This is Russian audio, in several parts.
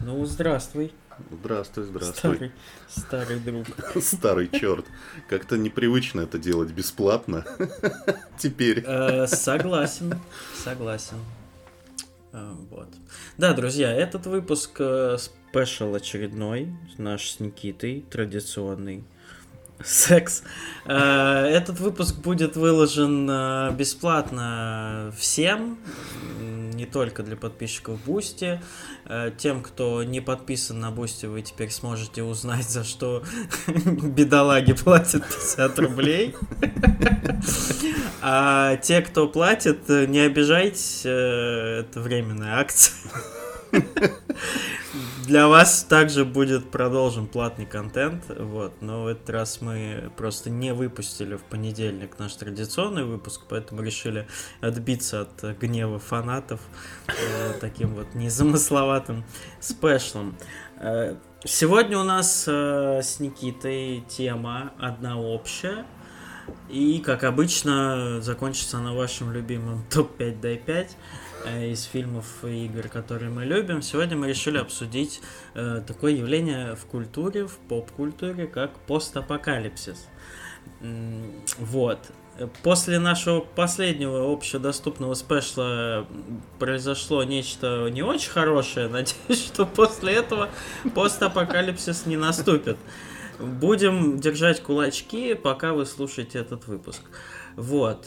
Ну, здравствуй, Здравствуй, здравствуй. старый друг. Старый черт. Как-то непривычно это делать бесплатно. Теперь. Согласен, согласен. Вот. Да, друзья, этот выпуск спешл очередной, наш с Никитой, традиционный секс. Этот выпуск будет выложен бесплатно всем, не только для подписчиков Бусти. Тем, кто не подписан на Бусти, вы теперь сможете узнать, за что бедолаги платят 50 рублей. А те, кто платит, не обижайтесь, это временная акция. Для вас также будет продолжен платный контент, вот, но в этот раз мы просто не выпустили в понедельник наш традиционный выпуск, поэтому решили отбиться от гнева фанатов таким вот незамысловатым спешлом. Сегодня у нас с Никитой тема одна общая, и, как обычно, закончится она вашим любимым топ-5 дай 5 из фильмов и игр, которые мы любим. Сегодня мы решили обсудить такое явление в культуре, в поп-культуре, как постапокалипсис. Вот. После нашего последнего общедоступного спешла произошло нечто не очень хорошее. Надеюсь, что после этого постапокалипсис не наступит. Будем держать кулачки, пока вы слушаете этот выпуск. Вот.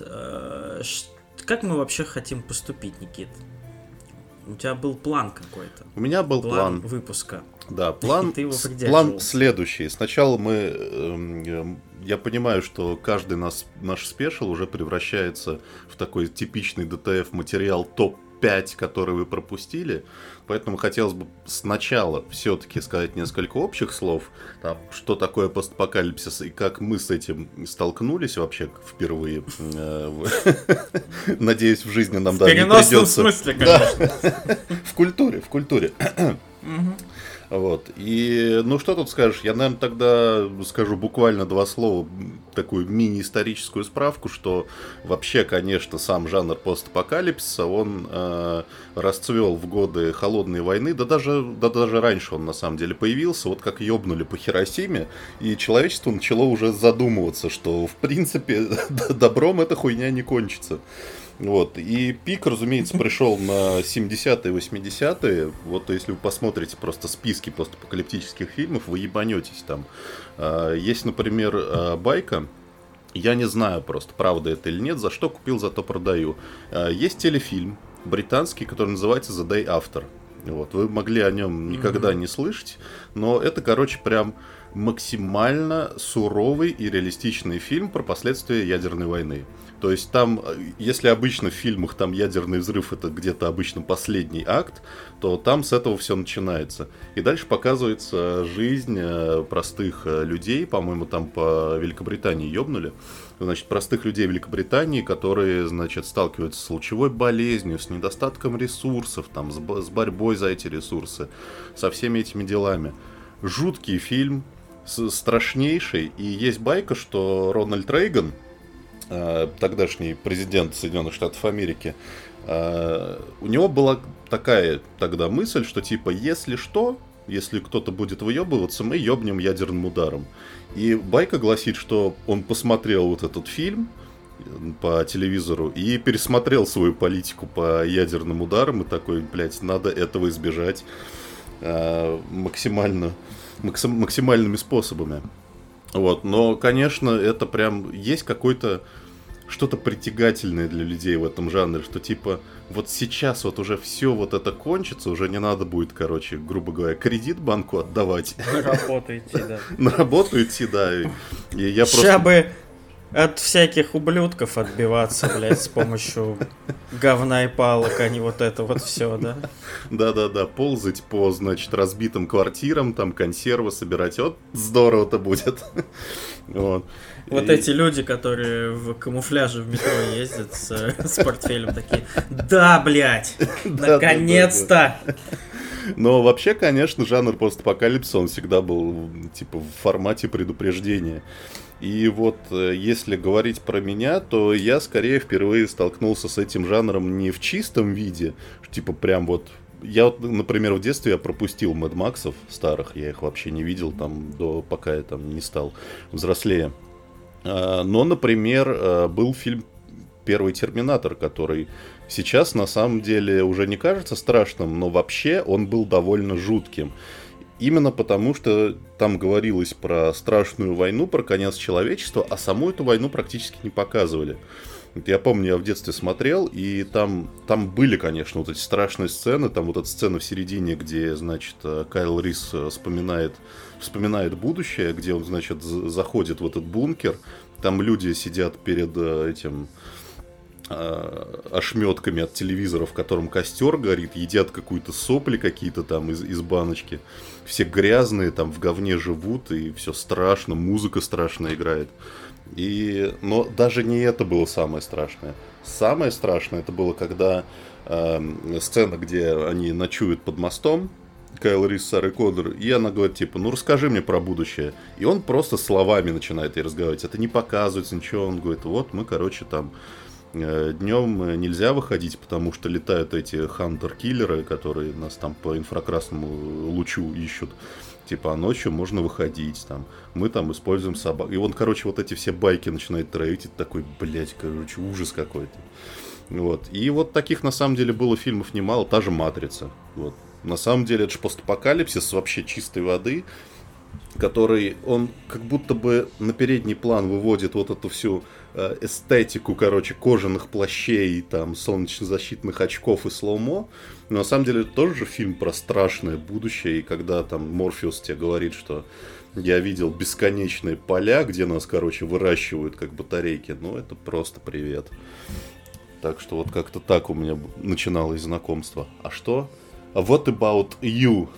Как мы вообще хотим поступить, Никит? У тебя был план какой-то. У меня был план выпуска. Да, план, ты его план следующий. Сначала я понимаю, что каждый наш спешл уже превращается в такой типичный ДТФ материал топ-5, который вы пропустили. Поэтому хотелось бы сначала все-таки сказать несколько общих слов, там, что такое постапокалипсис и как мы с этим столкнулись вообще впервые. Надеюсь, в жизни нам даже не придется. В переносном смысле, конечно. В культуре. Вот. И, ну, что тут скажешь? Я, наверное, тогда скажу буквально два слова, такую мини-историческую справку, что вообще, конечно, сам жанр постапокалипсиса, он расцвел в годы Холодной войны, да даже раньше он, на самом деле, появился, вот как ёбнули по Хиросиме, и человечество начало уже задумываться, что, в принципе, добром эта хуйня не кончится. Вот. И пик, разумеется, пришел на 70-е, 80-е. Вот если вы посмотрите просто списки постапокалиптических фильмов, вы ебанетесь там. Есть, например, байка. Я не знаю просто, правда это или нет. За что купил, зато продаю. Есть телефильм британский, который называется The Day After. Вот. Вы могли о нем никогда не слышать. Но это, короче, прям максимально суровый и реалистичный фильм про последствия ядерной войны. То есть там, если обычно в фильмах там ядерный взрыв это где-то обычно последний акт, то там с этого все начинается. И дальше показывается жизнь простых людей, по-моему, там по Великобритании ёбнули. Значит, простых людей Великобритании, которые, значит, сталкиваются с лучевой болезнью, с недостатком ресурсов, там, с борьбой за эти ресурсы, со всеми этими делами. Жуткий фильм, страшнейший. И есть байка, что Рональд Рейган, тогдашний президент Соединенных Штатов Америки, у него была такая тогда мысль, что типа, если что, если кто-то будет выебываться, мы ебнем ядерным ударом. И байка гласит, что он посмотрел вот этот фильм по телевизору и пересмотрел свою политику по ядерным ударам и такой, блядь, надо этого избежать максимальными способами. Вот, но, конечно, это прям есть какой-то что-то притягательное для людей в этом жанре, что типа вот сейчас вот уже все вот это кончится, уже не надо будет, короче, грубо говоря, кредит банку отдавать. На работу идти, да. На работу идти, да. И я просто... Ща бы от всяких ублюдков отбиваться, блядь, с помощью говна и палок, а не вот это вот все, да? Да-да-да, ползать по, значит, разбитым квартирам, там консервы собирать, вот здорово-то будет. Вот эти люди, которые в камуфляже в метро ездят с портфелем, такие, да, блядь, наконец-то! Но вообще, конечно, жанр постапокалипсиса, он всегда был, типа, в формате предупреждения. И вот, если говорить про меня, то я скорее впервые столкнулся с этим жанром не в чистом виде, типа прям вот я вот, например, в детстве я пропустил Мэд Максов старых, я их вообще не видел там, пока я там не стал взрослее. Но, например, был фильм «Первый Терминатор», который сейчас на самом деле уже не кажется страшным, но вообще он был довольно жутким. Именно потому, что там говорилось про страшную войну, про конец человечества, а саму эту войну практически не показывали. Я помню, я в детстве смотрел, и там были, конечно, вот эти страшные сцены. Там вот эта сцена в середине, где, значит, Кайл Рис вспоминает будущее, где он, значит, заходит в этот бункер. Там люди сидят перед этим ошметками от телевизора, в котором костер горит, едят какую-то сопли какие-то там из баночки. Все грязные, там в говне живут, и все страшно, музыка страшно играет. Но даже не это было самое страшное. Самое страшное это было, когда сцена, где они ночуют под мостом, Кайл Рис, Сара Коннор, и она говорит, типа, ну расскажи мне про будущее. И он просто словами начинает ей разговаривать. Это не показывается ничего. Он говорит, вот мы, короче, там днем нельзя выходить, потому что летают эти хантер-киллеры, которые нас там по инфракрасному лучу ищут. Типа, а ночью можно выходить, там, мы там используем собак. И он, короче, вот эти все байки начинает травить, и такой, блядь, короче, ужас какой-то. Вот. И вот таких, на самом деле, было фильмов немало, та же «Матрица». Вот. На самом деле, это же постапокалипсис вообще чистой воды, который, он как будто бы на передний план выводит вот эту всю эстетику, короче, кожаных плащей, там, солнечно-защитных очков и слоумо. Но на самом деле это тоже же фильм про страшное будущее, и когда там Морфеус тебе говорит, что я видел бесконечные поля, где нас, короче, выращивают как батарейки, ну, это просто привет. Так что вот как-то так у меня начиналось знакомство. А что? What about you?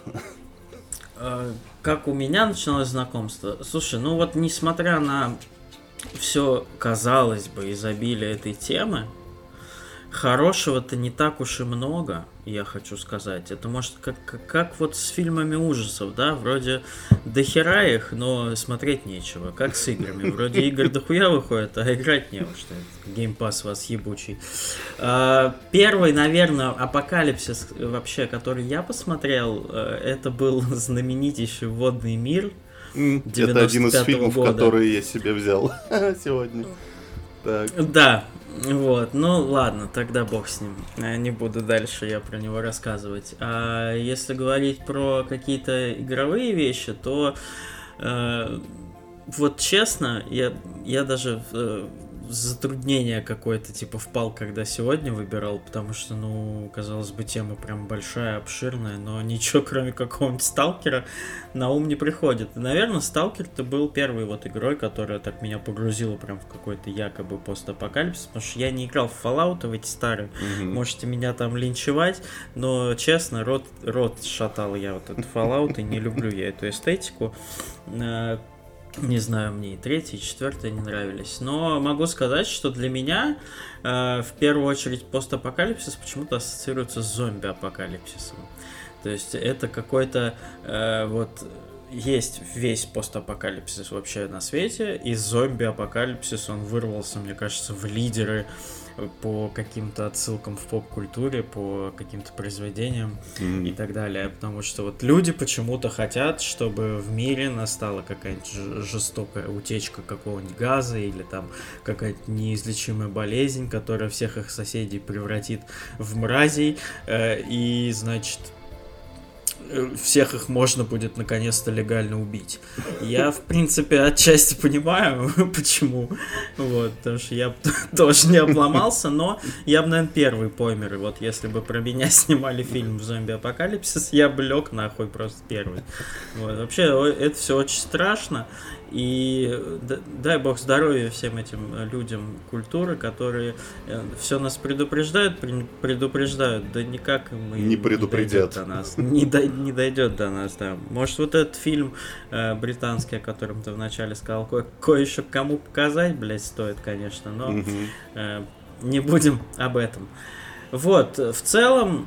Как у меня начиналось знакомство? Слушай, ну вот несмотря на все, казалось бы, изобилие этой темы, хорошего-то не так уж и много, я хочу сказать. Это может как вот с фильмами ужасов, да, вроде дохера их, но смотреть нечего. Как с играми. Вроде игр дохуя выходит, а играть не во что. Геймпасс вас ебучий. Первый, наверное, апокалипсис вообще, который я посмотрел, это был знаменитейший «Водный мир». Это один из фильмов, которые я себе взял сегодня. Так. Да. Вот, ну ладно, тогда бог с ним. Не буду дальше я про него рассказывать. А если говорить про какие-то игровые вещи, то вот честно, я даже в затруднение какое-то типа впал, когда сегодня выбирал, потому что, ну, казалось бы, тема прям большая, обширная, но ничего, кроме какого-нибудь Сталкера, на ум не приходит. И, наверное, Сталкер-то был первой вот игрой, которая так меня погрузила прям в какой-то якобы постапокалипсис, потому что я не играл в Fallout, в эти старые, можете меня там линчевать, но, честно, рот шатал я вот этот Fallout, и не люблю я эту эстетику. Не знаю, мне и третья, и четвертая не нравились. Но могу сказать, что для меня в первую очередь постапокалипсис почему-то ассоциируется с зомби-апокалипсисом. То есть это какой-то вот есть весь постапокалипсис вообще на свете, и зомби-апокалипсис, он вырвался, мне кажется, в лидеры по каким-то отсылкам в поп-культуре, по каким-то произведениям и так далее. Потому что вот люди почему-то хотят, чтобы в мире настала какая-нибудь жестокая утечка какого-нибудь газа или там какая-то неизлечимая болезнь, которая всех их соседей превратит в мразей, и, значит, всех их можно будет наконец-то легально убить. Я, в принципе, отчасти понимаю, почему. Вот, потому что я тоже не обломался, но я бы, наверное, первый помер. И вот если бы про меня снимали фильм в «Зомби-апокалипсис», я бы лег нахуй просто первый. Вот. Вообще, это все очень страшно. И дай бог здоровья всем этим людям культуры, которые все нас предупреждают, да никак мы не предупредят. Не дойдет до нас, да. Может, вот этот фильм британский, о котором ты вначале сказал, кое-еще кому показать, блядь, стоит, конечно, но не будем об этом. Вот, в целом,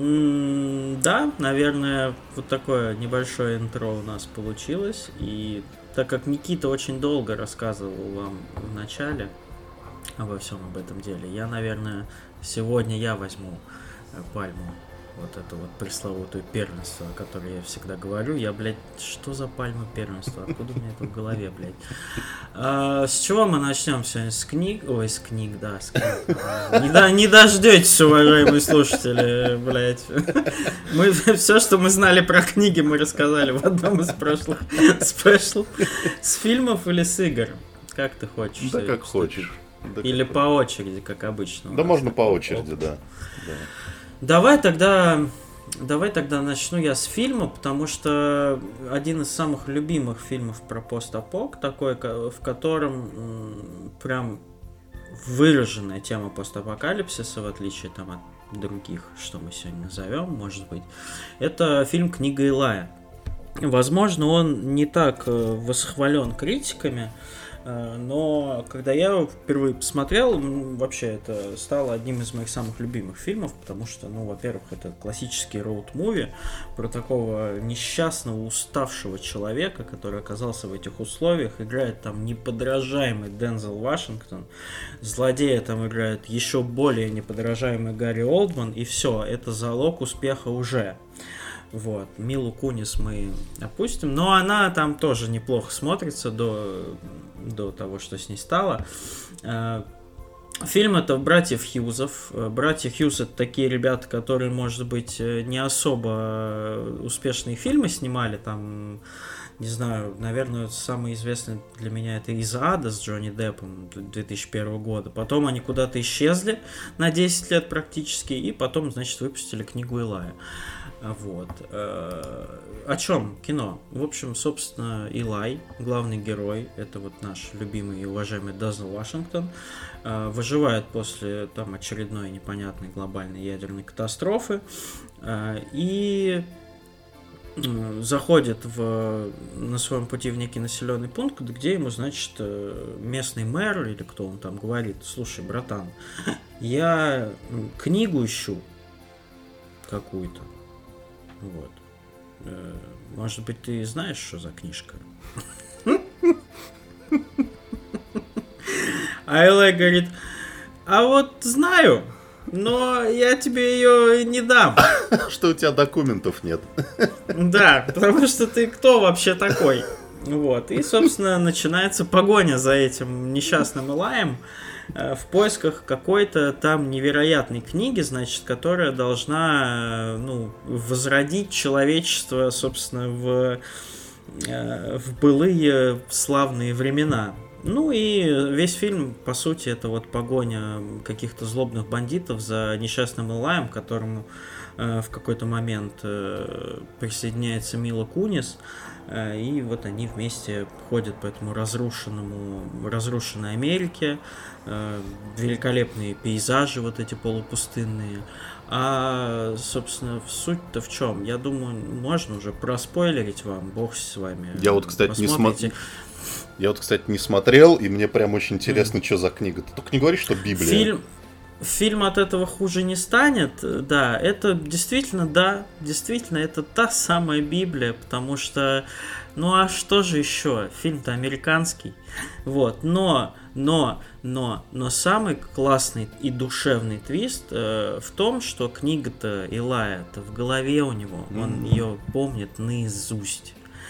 да, наверное, вот такое небольшое интро у нас получилось, и так как Никита очень долго рассказывал вам в начале обо всем об этом деле, я, наверное, сегодня я возьму пальму Вот это вот пресловутое первенство, о котором я всегда говорю. Я, блядь, что за пальма первенства? Откуда у меня это в голове, блядь? С чего мы начнем сегодня? С книг? Ой, с книг, да, с книг. Не дождетесь, уважаемые слушатели, блядь. Мы все, что мы знали про книги, мы рассказали в одном из прошлых спешлов. С фильмов или с игр? Как ты хочешь? Да, как хочешь. Или по очереди, как обычно. Да, можно по очереди, да. Давай тогда начну я с фильма, потому что один из самых любимых фильмов про постапок, такой, в котором прям выраженная тема постапокалипсиса, в отличие там от других, что мы сегодня назовем, может быть, это фильм «Книга Илая». Возможно, он не так восхвален критиками, но когда я его впервые посмотрел, вообще это стало одним из моих самых любимых фильмов, потому что, во-первых, это классический роуд-муви про такого несчастного, уставшего человека, который оказался в этих условиях, играет там неподражаемый Дензел Вашингтон, злодея там играет еще более неподражаемый Гарри Олдман, и все, это залог успеха уже. Вот, Милу Кунис мы опустим, но она там тоже неплохо смотрится до того, что с ней стало. Фильм это «Братьев Хьюзов». «Братья Хьюз» — это такие ребята, которые, может быть, не особо успешные фильмы снимали, там, не знаю, наверное, самый известный для меня это «Из ада» с Джонни Деппом 2001 года. Потом они куда-то исчезли на 10 лет практически, и потом, значит, выпустили «Книгу Илая». Вот. О чем кино? В общем, собственно, Илай, главный герой, это вот наш любимый и уважаемый Дензел Вашингтон, выживает после там очередной непонятной глобальной ядерной катастрофы и заходит на своем пути в некий населенный пункт, где ему, значит, местный мэр или кто он там говорит: слушай, братан, я книгу ищу какую-то. Вот. Может быть, ты знаешь, что за книжка? А Илай говорит: а вот знаю, но я тебе ее не дам. Что у тебя документов нет. Да, потому что ты кто вообще такой? Вот. И, собственно, начинается погоня за этим несчастным Илаем в поисках какой-то там невероятной книги, значит, которая должна, возродить человечество, собственно, в былые славные времена. Ну и весь фильм, по сути, это вот погоня каких-то злобных бандитов за несчастным Илаем, к которому в какой-то момент присоединяется Мила Кунис. И вот они вместе ходят по этому разрушенной Америке. Великолепные пейзажи вот эти полупустынные. А, собственно, суть-то в чем? Я думаю, можно уже проспойлерить вам, бог с вами. Я вот, кстати, не смотрел, и мне прям очень интересно, что за книга. Ты только не говоришь, что Библия. Фильм от этого хуже не станет, да, это действительно, это та самая Библия, потому что, а что же еще, фильм-то американский, вот, но самый классный и душевный твист в том, что книга-то Илая-то в голове у него, он ее помнит наизусть,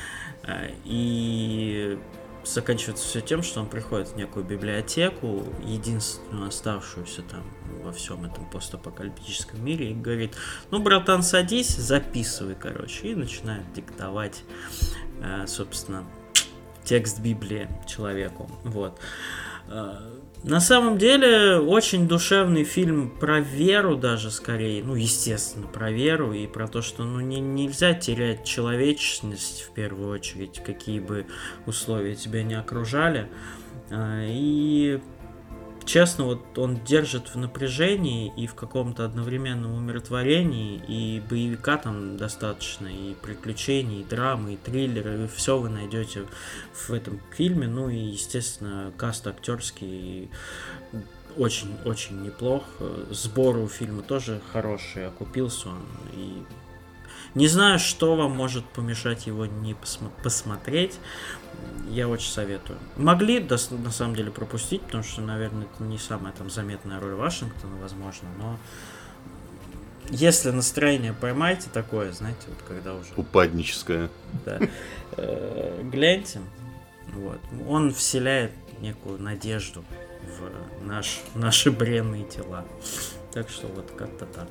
и заканчивается все тем, что он приходит в некую библиотеку, единственную оставшуюся там во всем этом постапокалиптическом мире, и говорит: братан, садись, записывай, короче, и начинает диктовать, собственно, текст Библии человеку, вот. На самом деле, очень душевный фильм про веру даже, скорее, естественно, про веру и про то, что, нельзя терять человечность, в первую очередь, какие бы условия тебя не окружали. И, честно, вот он держит в напряжении и в каком-то одновременном умиротворении, и боевика там достаточно, и приключений, и драмы, и триллеры, и все вы найдете в этом фильме. И, естественно, каст актерский очень-очень неплох. Сбор у фильма тоже хороший, окупился он. И не знаю, что вам может помешать его не посмотреть. Я очень советую. Могли, на самом деле, пропустить, потому что, наверное, это не самая там заметная роль Вашингтона, возможно, но если настроение поймаете такое, знаете, вот когда уже... Упадническое. Да. Гляньте. Вот. Он вселяет некую надежду в наши бренные тела. Так что вот как-то так.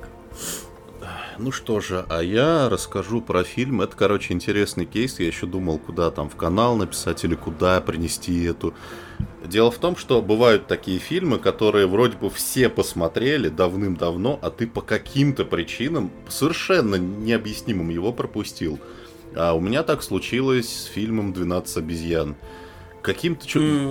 Ну что же, а я расскажу про фильм. Это, короче, интересный кейс. Я еще думал, куда там в канал написать или куда принести эту. Дело в том, что бывают такие фильмы, которые вроде бы все посмотрели давным-давно, а ты по каким-то причинам совершенно необъяснимым его пропустил. А у меня так случилось с фильмом «12 обезьян». Каким-то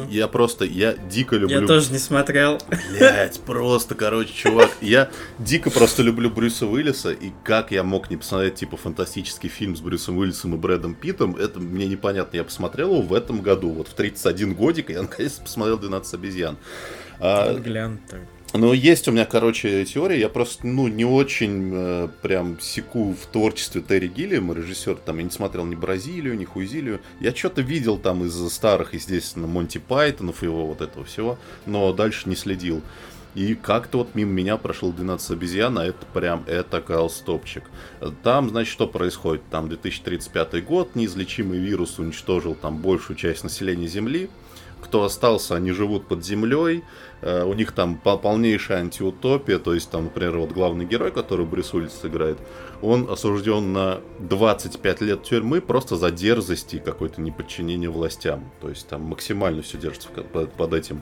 я дико люблю... Я тоже не смотрел. Блять, просто, короче, чувак, я дико просто люблю Брюса Уиллиса, и как я мог не посмотреть, типа, фантастический фильм с Брюсом Уиллисом и Брэдом Питтом, это мне непонятно. Я посмотрел его в этом году, вот в 31 годик, я наконец посмотрел «12 обезьян». Глянь так. Ну, есть у меня, короче, теория, я просто, не очень прям секу в творчестве Терри Гиллиама, режиссер, там, я не смотрел ни «Бразилию», ни «Хуизилию», я что-то видел там из старых, естественно, Монти Пайтонов, его вот этого всего, но дальше не следил. И как-то вот мимо меня прошел «12 обезьян», а это колстопчик. Там, значит, что происходит? Там 2035 год, неизлечимый вирус уничтожил там большую часть населения Земли. Кто остался, они живут под землей, у них там полнейшая антиутопия, то есть там, например, вот главный герой, который Брюс Уиллис играет, он осужден на 25 лет тюрьмы просто за дерзость и какое-то неподчинение властям, то есть там максимально все держится под этим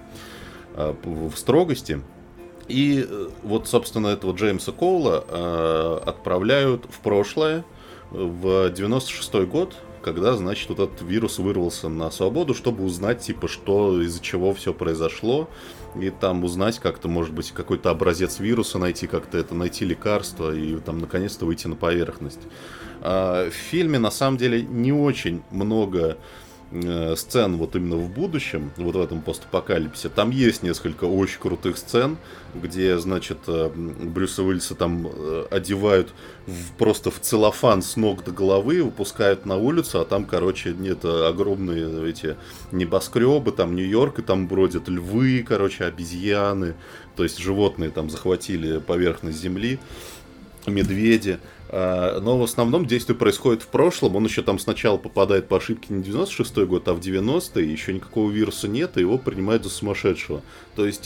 в строгости. И вот, собственно, этого Джеймса Коула отправляют в прошлое, в 96-й год, когда, значит, вот этот вирус вырвался на свободу, чтобы узнать, типа, что, из-за чего все произошло, и там узнать как-то, может быть, какой-то образец вируса найти, как-то это найти лекарство и там наконец-то выйти на поверхность. В фильме, на самом деле, не очень много сцен вот именно в будущем, вот в этом постапокалипсисе. Там есть несколько очень крутых сцен, где, значит, Брюса Уиллиса там одевают просто в целлофан с ног до головы, выпускают на улицу, а там, короче, нет, огромные эти небоскребы, там Нью-Йорк, и там бродят львы, короче, обезьяны, то есть животные там захватили поверхность земли, медведи. Но в основном действие происходит в прошлом. Он еще там сначала попадает по ошибке не в 96-й год, а в 90-й. Еще никакого вируса нет, и его принимают за сумасшедшего. То есть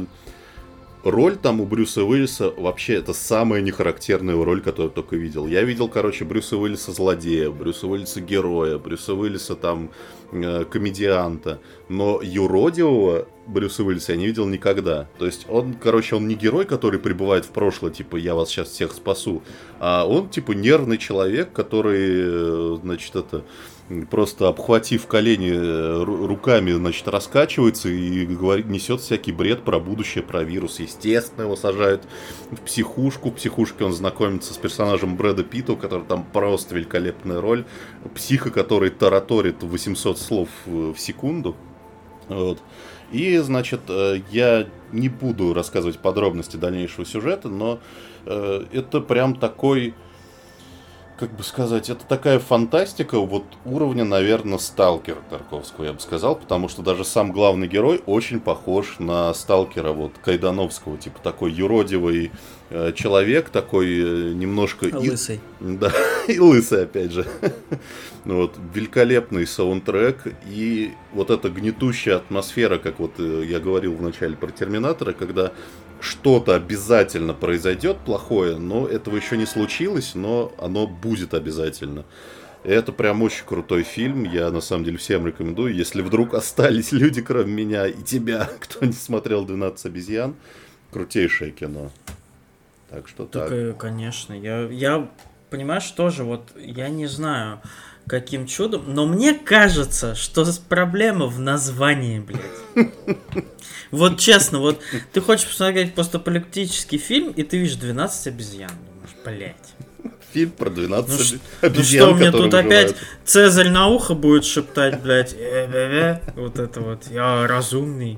роль там у Брюса Уиллиса вообще это самая нехарактерная роль, которую я только видел. Я видел, короче, Брюса Уиллиса злодея, Брюса Уиллиса героя, Брюса Уиллиса там комедианта. Но юродивого Брюса Уиллиса я не видел никогда. То есть он, короче, он не герой, который прибывает в прошлое, типа, я вас сейчас всех спасу. А он, типа, нервный человек, который, значит, просто обхватив колени руками, значит, раскачивается и говорит, несет всякий бред про будущее, про вирус. Естественно, его сажают в психушку. В психушке он знакомится с персонажем Брэда Питта, который там просто великолепная роль. Психа, который тараторит 800 слов в секунду. Вот. И, значит, я не буду рассказывать подробности дальнейшего сюжета, но это прям такой, как бы сказать, это такая фантастика вот уровня, наверное, Сталкера Тарковского, я бы сказал, потому что даже сам главный герой очень похож на Сталкера вот Кайдановского, типа такой юродивый человек, такой немножко... Лысый. Да, и лысый, опять же. Вот, великолепный саундтрек и вот эта гнетущая атмосфера, как вот я говорил в начале про Терминатора, когда что-то обязательно произойдет плохое, но этого еще не случилось, но оно будет обязательно. Это прям очень крутой фильм, я на самом деле всем рекомендую. Если вдруг остались люди, кроме меня и тебя, кто не смотрел «12 обезьян», крутейшее кино. Так что так. Конечно, я понимаешь, тоже вот, я не знаю, каким чудом, но мне кажется, что проблема в названии, блядь. Вот честно, вот ты хочешь посмотреть постапокалиптический фильм, и ты видишь 12 обезьян. Думаешь, блядь. Фильм про 12 обезьян, ну что мне тут опять Цезарь на ухо будет шептать, блядь, вот это вот, я разумный.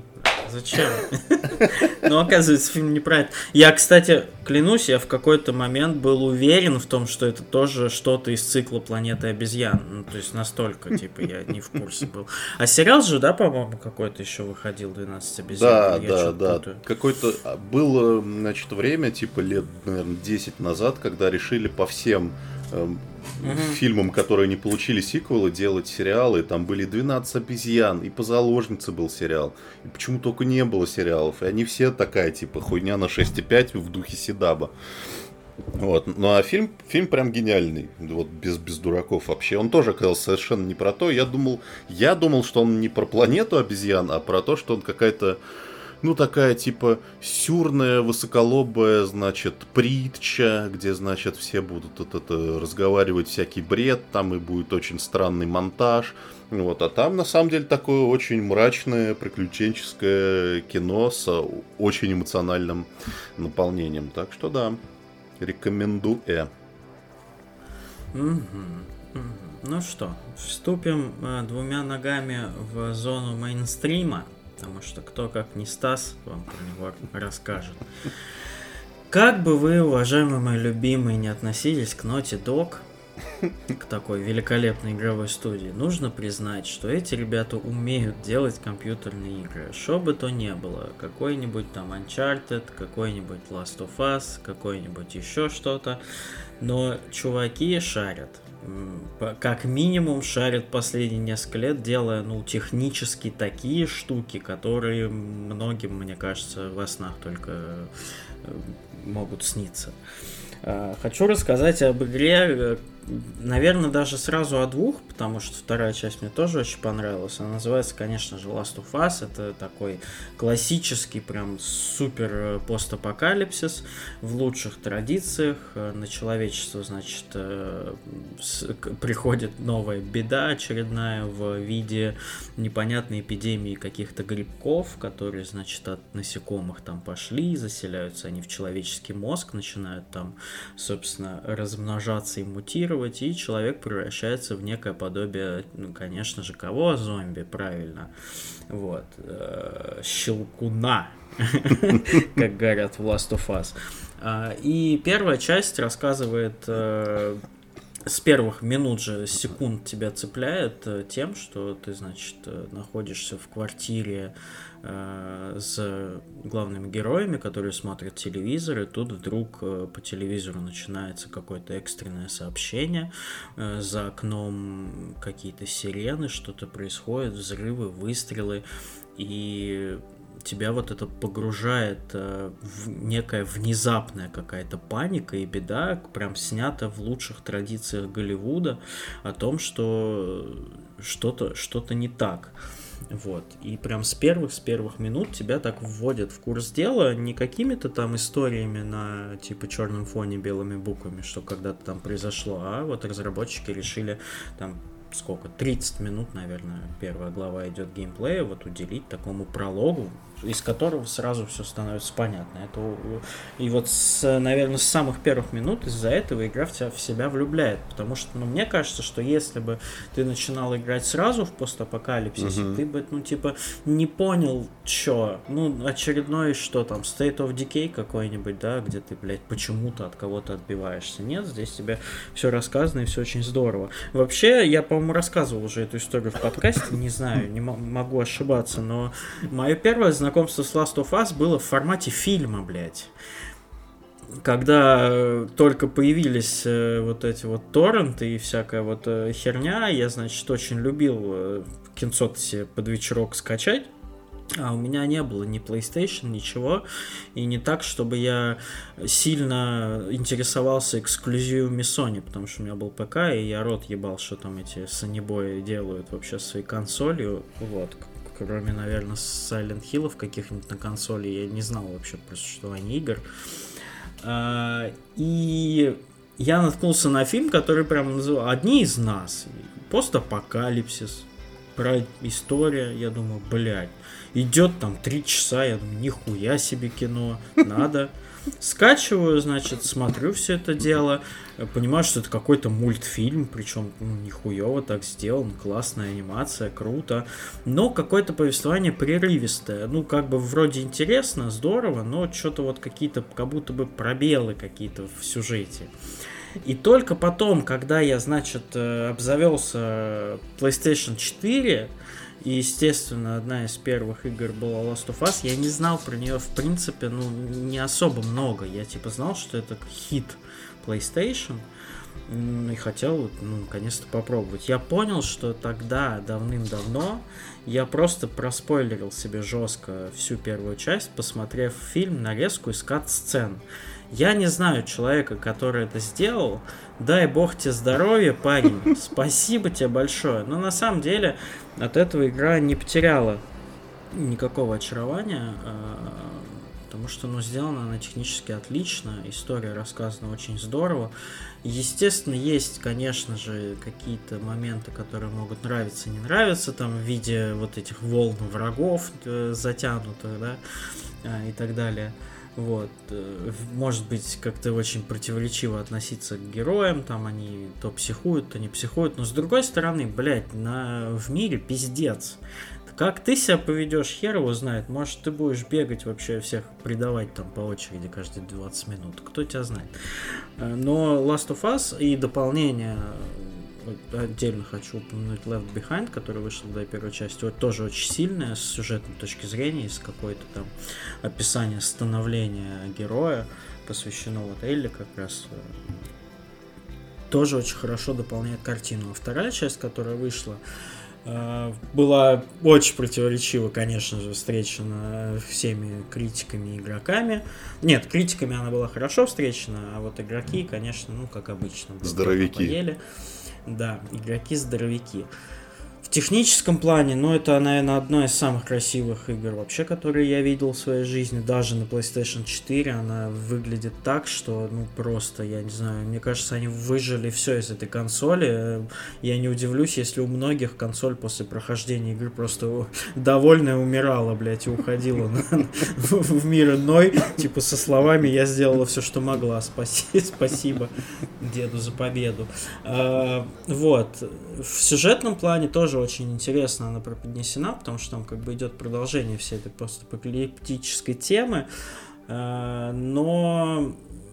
Зачем? Но оказывается, фильм не про это. Я, кстати, клянусь, я в какой-то момент был уверен в том, что это тоже что-то из цикла «Планеты обезьян». Ну, то есть настолько, типа, я не в курсе был. А сериал же, да, по-моему, какой-то еще выходил, 12 обезьян? Да. Какое-то было, значит, время, типа, лет, наверное, 10 назад, когда решили по всем фильмам, которые не получили сиквелы, делать сериалы. Там были 12 обезьян, и по заложнице был сериал. И почему только не было сериалов. И они все такая, типа, хуйня на 6,5 в духе Седаба. Вот. Ну а фильм прям гениальный. Вот без дураков вообще. Он тоже оказался совершенно не про то. Я думал, что он не про планету обезьян, а про то, что он какая-то, ну, такая, типа, сюрная, высоколобая, значит, притча, где, значит, все будут разговаривать всякий бред, там и будет очень странный монтаж. Вот, а там, на самом деле, такое очень мрачное, приключенческое кино с очень эмоциональным наполнением. Так что, да, рекомендую. Ну что, вступим двумя ногами в зону мейнстрима. Потому что кто, как не Стас, вам про него расскажет. Как бы вы, уважаемые мои любимые, не относились к Naughty Dog, к такой великолепной игровой студии, нужно признать, что эти ребята умеют делать компьютерные игры. Что бы то ни было. Какой-нибудь там Uncharted, какой-нибудь Last of Us, какой-нибудь еще что-то. Но чуваки шарят. Как минимум шарят последние несколько лет, делая, ну, технически такие штуки, которые многим, мне кажется, во снах только могут сниться. Хочу рассказать об игре, наверное, даже сразу о двух, потому что вторая часть мне тоже очень понравилась. Она называется, конечно же, Last of Us. Это такой классический, прям супер постапокалипсис в лучших традициях. На человечество, значит, приходит новая беда очередная в виде непонятной эпидемии каких-то грибков, которые, значит, от насекомых там пошли, заселяются они в человеческий мозг, начинают там, собственно, размножаться и мутировать, и человек превращается в некое подобие, ну, конечно же, кого? Зомби, правильно. Вот. Щелкуна, как говорят в Last of Us. И первая часть рассказывает... С первых минут же, секунд тебя цепляет тем, что ты, значит, находишься в квартире с главными героями, которые смотрят телевизор, и тут вдруг по телевизору начинается какое-то экстренное сообщение, за окном какие-то сирены, что-то происходит, взрывы, выстрелы, и тебя вот это погружает в некая внезапная какая-то паника и беда, прям снята в лучших традициях Голливуда, о том, что что-то не так. Вот. И прям с первых минут тебя так вводят в курс дела не какими-то там историями на типа черном фоне белыми буквами, что когда-то там произошло, а вот разработчики решили там сколько, 30 минут, наверное, первая глава идет геймплея, вот уделить такому прологу, из которого сразу все становится понятно. И вот, наверное, с самых первых минут из-за этого игра в себя влюбляет, потому что, ну, мне кажется, что если бы ты начинал играть сразу в постапокалипсисе, ты бы, ну, типа, не понял, что, ну, очередной, что там, State of Decay какой-нибудь, да, где ты, блядь, почему-то от кого-то отбиваешься. Нет, здесь тебе все рассказано и все очень здорово. Вообще, я, по-моему, рассказывал уже эту историю в подкасте, не знаю, не могу ошибаться, но мое первое знакомство с Last of Us было в формате фильма, блядь. Когда только появились вот эти вот торренты и всякая вот херня, я, значит, очень любил кинцо-то себе под вечерок скачать. А у меня не было ни PlayStation, ничего, и не так, чтобы я сильно интересовался эксклюзивами Sony, потому что у меня был ПК, и я рот ебал, что там эти Sony-бои делают вообще с своей консолью, вот, кроме, наверное, Silent Hill'ов каких-нибудь на консоли, я не знал вообще про существование игр. И я наткнулся на фильм, который прям называл «Одни из нас», постапокалипсис, про история, я думаю, блядь. Идет там 3 часа, я думаю, нихуя себе кино, надо. Скачиваю, значит, смотрю все это дело, понимаю, что это какой-то мультфильм, причем нихуево так сделан, классная анимация, круто, но какое-то повествование прерывистое, ну, как бы вроде интересно, здорово, но что-то вот какие-то, как будто бы пробелы какие-то в сюжете. И только потом, когда я, значит, обзавелся PlayStation 4, и, естественно, одна из первых игр была Last of Us, я не знал про нее, в принципе, ну, не особо много. Я, типа, знал, что это хит PlayStation, и хотел, ну, наконец-то попробовать. Я понял, что тогда, давным-давно, я просто проспойлерил себе жестко всю первую часть, посмотрев фильм, нарезку из кат-сцен. Я не знаю человека, который это сделал. Дай бог тебе здоровья, парень. Спасибо тебе большое. Но на самом деле от этого игра не потеряла никакого очарования, потому что, ну, сделана она технически отлично, история рассказана очень здорово. Естественно, есть, конечно же, какие-то моменты, которые могут нравиться, не нравиться, там, в виде вот этих волн врагов затянутых, да, и так далее. Вот. Может быть, как-то очень противоречиво относиться к героям, там они то психуют, то не психуют, но с другой стороны, блядь, в мире пиздец. Как ты себя поведешь, хер его знает. Может, ты будешь бегать вообще, всех предавать там по очереди каждые 20 минут. Кто тебя знает. Но Last of Us и дополнение, отдельно хочу упомянуть Left Behind, который вышел до первой части, вот тоже очень сильная с сюжетной точки зрения, с какой-то там описания становления героя, посвящено вот Элли как раз, тоже очень хорошо дополняет картину. А вторая часть, которая вышла, была очень противоречиво, конечно же, встречена всеми критиками и игроками. Нет, критиками она была хорошо встречена, а вот игроки, конечно, ну, как обычно. Здоровяки. Поели. Да, игроки-здоровяки. В техническом плане, ну, это, наверное, одно из самых красивых игр вообще, которые я видел в своей жизни. Даже на PlayStation 4 она выглядит так, что, ну, просто, я не знаю, мне кажется, они выжили все из этой консоли. Я не удивлюсь, если у многих консоль после прохождения игры просто довольная умирала, блядь, и уходила в мир иной, типа со словами «я сделала все, что могла, спасибо деду за победу». Вот. В сюжетном плане тоже очень интересно она преподнесена, потому что там как бы идет продолжение всей этой постапокалиптической темы, но,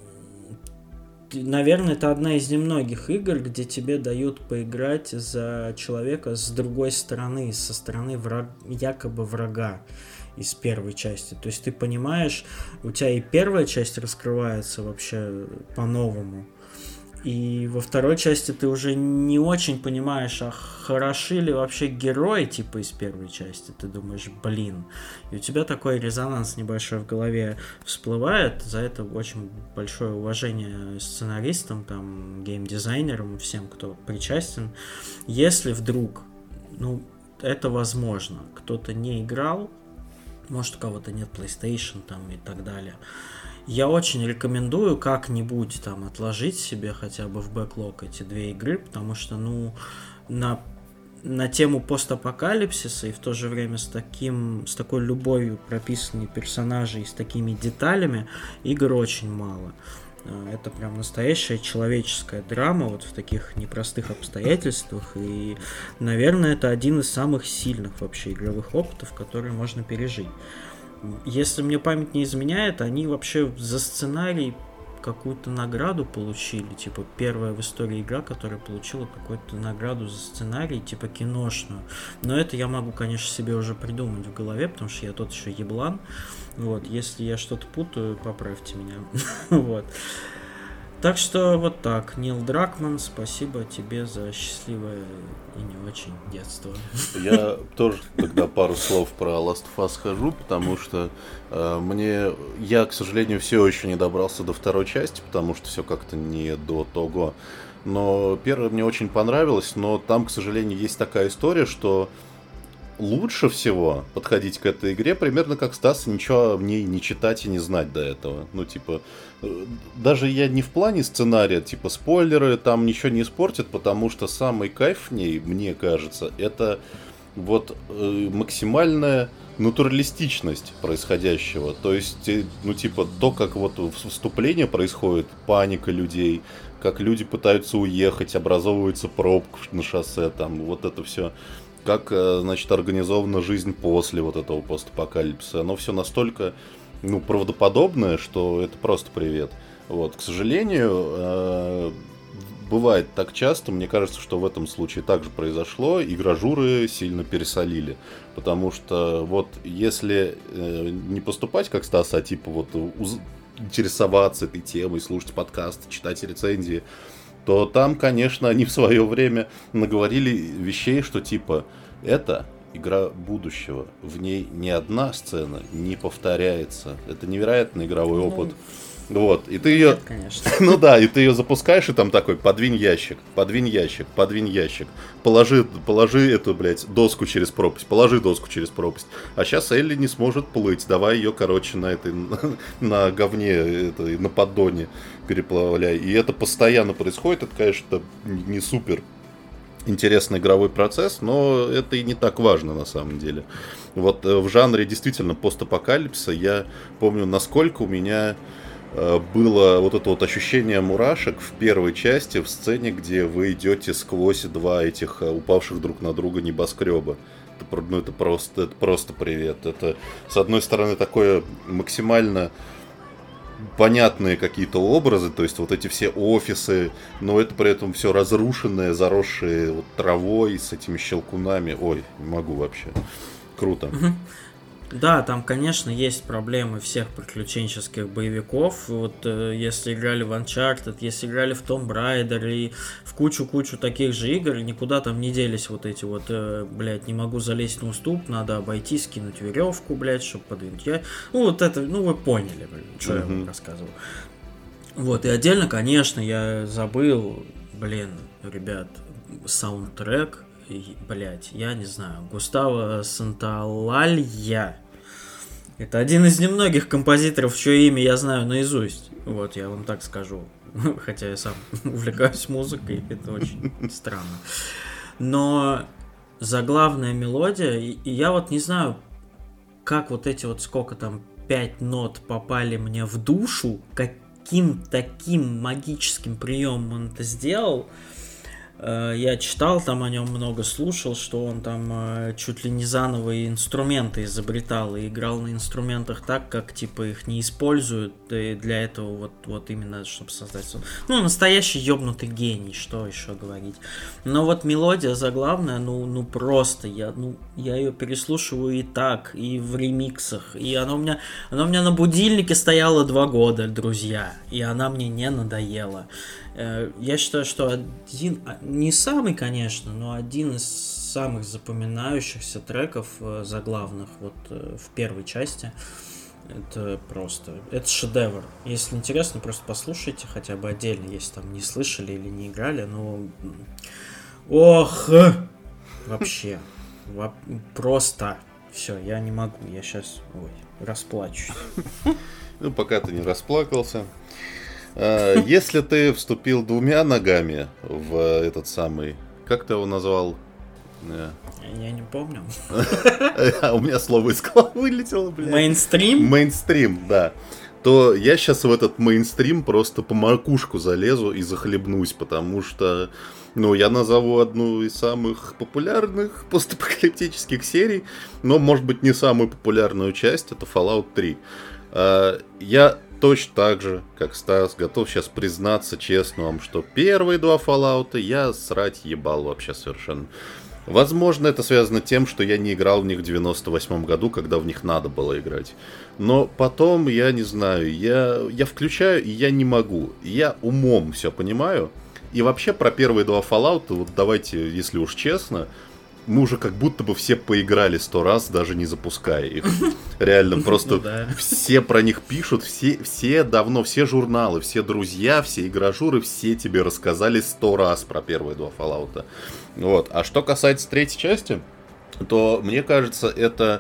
наверное, это одна из немногих игр, где тебе дают поиграть за человека с другой стороны, со стороны якобы врага из первой части. То есть ты понимаешь, у тебя и первая часть раскрывается вообще по-новому, и во второй части ты уже не очень понимаешь, а хороши ли вообще герои типа из первой части. Ты думаешь, блин. И у тебя такой резонанс небольшой в голове всплывает. За это очень большое уважение сценаристам, там, геймдизайнерам, всем, кто причастен. Если вдруг, ну, это возможно, кто-то не играл, может, у кого-то нет PlayStation там и так далее, я очень рекомендую как-нибудь там отложить себе хотя бы в бэклог эти две игры, потому что, ну, на тему постапокалипсиса и в то же время с такой любовью прописанными персонажи и с такими деталями игр очень мало. Это прям настоящая человеческая драма вот в таких непростых обстоятельствах, и, наверное, это один из самых сильных вообще игровых опытов, которые можно пережить. Если мне память не изменяет, они вообще за сценарий какую-то награду получили, типа первая в истории игра, которая получила какую-то награду за сценарий, типа киношную. Но это я могу, конечно, себе уже придумать в голове, потому что я тот еще еблан. Вот, если я что-то путаю, поправьте меня. Вот. Так что вот так. Нил Дракман, спасибо тебе за счастливое и не очень детство. Я тоже тогда пару слов про Last of Us скажу, потому что я, к сожалению, все еще не добрался до второй части, потому что все как-то не до того. Но первая мне очень понравилась, но там, к сожалению, есть такая история, что лучше всего подходить к этой игре примерно как Стас, ничего в ней не читать и не знать до этого. Ну, типа, даже я не в плане сценария, типа, спойлеры там ничего не испортят, потому что самый кайф в ней, мне кажется, это вот максимальная натуралистичность происходящего. То есть, ну, типа, то, как вот вступление происходит, паника людей, как люди пытаются уехать, образовывается пробка на шоссе, там, вот это все. Как, значит, организована жизнь после вот этого постапокалипсиса. Оно все настолько, ну, правдоподобное, что это просто привет. Вот, к сожалению, бывает так часто, мне кажется, что в этом случае также произошло, и гражуры сильно пересолили. Потому что вот если не поступать как Стас, а типа вот интересоваться этой темой, слушать подкасты, читать рецензии, то там, конечно, они в свое время наговорили вещей, что типа это игра будущего, в ней ни одна сцена не повторяется. Это невероятный игровой опыт. Вот, и ты ее, конечно. Ну да, и ты ее запускаешь, и там такой, подвинь ящик, подвинь ящик, подвинь ящик, положи эту, блядь, доску через пропасть, положи доску через пропасть. А сейчас Элли не сможет плыть, давай ее, короче, на говне, на поддоне переплавляй. И это постоянно происходит, это, конечно, не супер интересный игровой процесс, но это и не так важно на самом деле. Вот в жанре действительно постапокалипсиса я помню, насколько у меня было вот это вот ощущение мурашек в первой части, в сцене, где вы идете сквозь два этих упавших друг на друга небоскреба. Это просто привет. Это, с одной стороны, такое максимально понятные какие-то образы, то есть вот эти все офисы, но это при этом все разрушенное, заросшее вот травой с этими щелкунами. Ой, не могу вообще. Круто. Да, там, конечно, есть проблемы всех приключенческих боевиков. Вот если играли в Uncharted, если играли в Tomb Raider и в кучу-кучу таких же игр, никуда там не делись вот эти вот, блядь, не могу залезть на уступ, надо обойти, скинуть веревку, блядь, чтобы подвинуть. Ну, вот это, ну, вы поняли, блин, что я вам рассказывал. Вот, и отдельно, конечно, я забыл, блин, ребят, саундтрек, блядь, я не знаю, Густаво Санталалья. Это один из немногих композиторов, чье имя я знаю наизусть. Вот, я вам так скажу. Хотя я сам увлекаюсь музыкой, это очень странно. Но заглавная мелодия, и я вот не знаю, как вот эти вот сколько там 5 нот попали мне в душу, каким таким магическим приемом он это сделал. Я читал там о нем много, слушал, что он там чуть ли не заново инструменты изобретал и играл на инструментах так, как типа их не используют, и для этого вот именно, чтобы создать... Ну, настоящий ёбнутый гений, что еще говорить. Но вот мелодия заглавная, ну просто, я ее переслушиваю и так, и в ремиксах, и она у меня на будильнике стояла 2 года, друзья, и она мне не надоела. Я считаю, что один, не самый, конечно, но один из самых запоминающихся треков заглавных вот в первой части. Это просто, это шедевр. Если интересно, просто послушайте хотя бы отдельно, если там не слышали или не играли. Ну, ох, вообще, просто. Все, я не могу, я сейчас, расплачусь. Ну, пока ты не расплакался. Если ты вступил 2 ногами в этот самый... Как ты его назвал? Я не помню. У меня слово из головы вылетело, блядь. Мейнстрим? Мейнстрим, да. То я сейчас в этот мейнстрим просто по макушку залезу и захлебнусь, потому что, я назову одну из самых популярных постапокалиптических серий, но, может быть, не самую популярную часть, это Fallout 3. Я точно так же, как Стас, готов сейчас признаться честно вам, что первые 2 Fallout я срать ебал вообще совершенно. Возможно, это связано с тем, что я не играл в них в 98 году, когда в них надо было играть. Но потом, я не знаю, я включаю, и я не могу. Я умом все понимаю. И вообще про первые 2 Fallout, вот давайте, если уж честно, мы уже как будто бы все поиграли 100 раз, даже не запуская их. Реально, просто все про них пишут, все давно, все журналы, все друзья, все игражуры, все тебе рассказали 100 раз про первые 2 Fallout. Вот. А что касается 3-й части, то мне кажется, это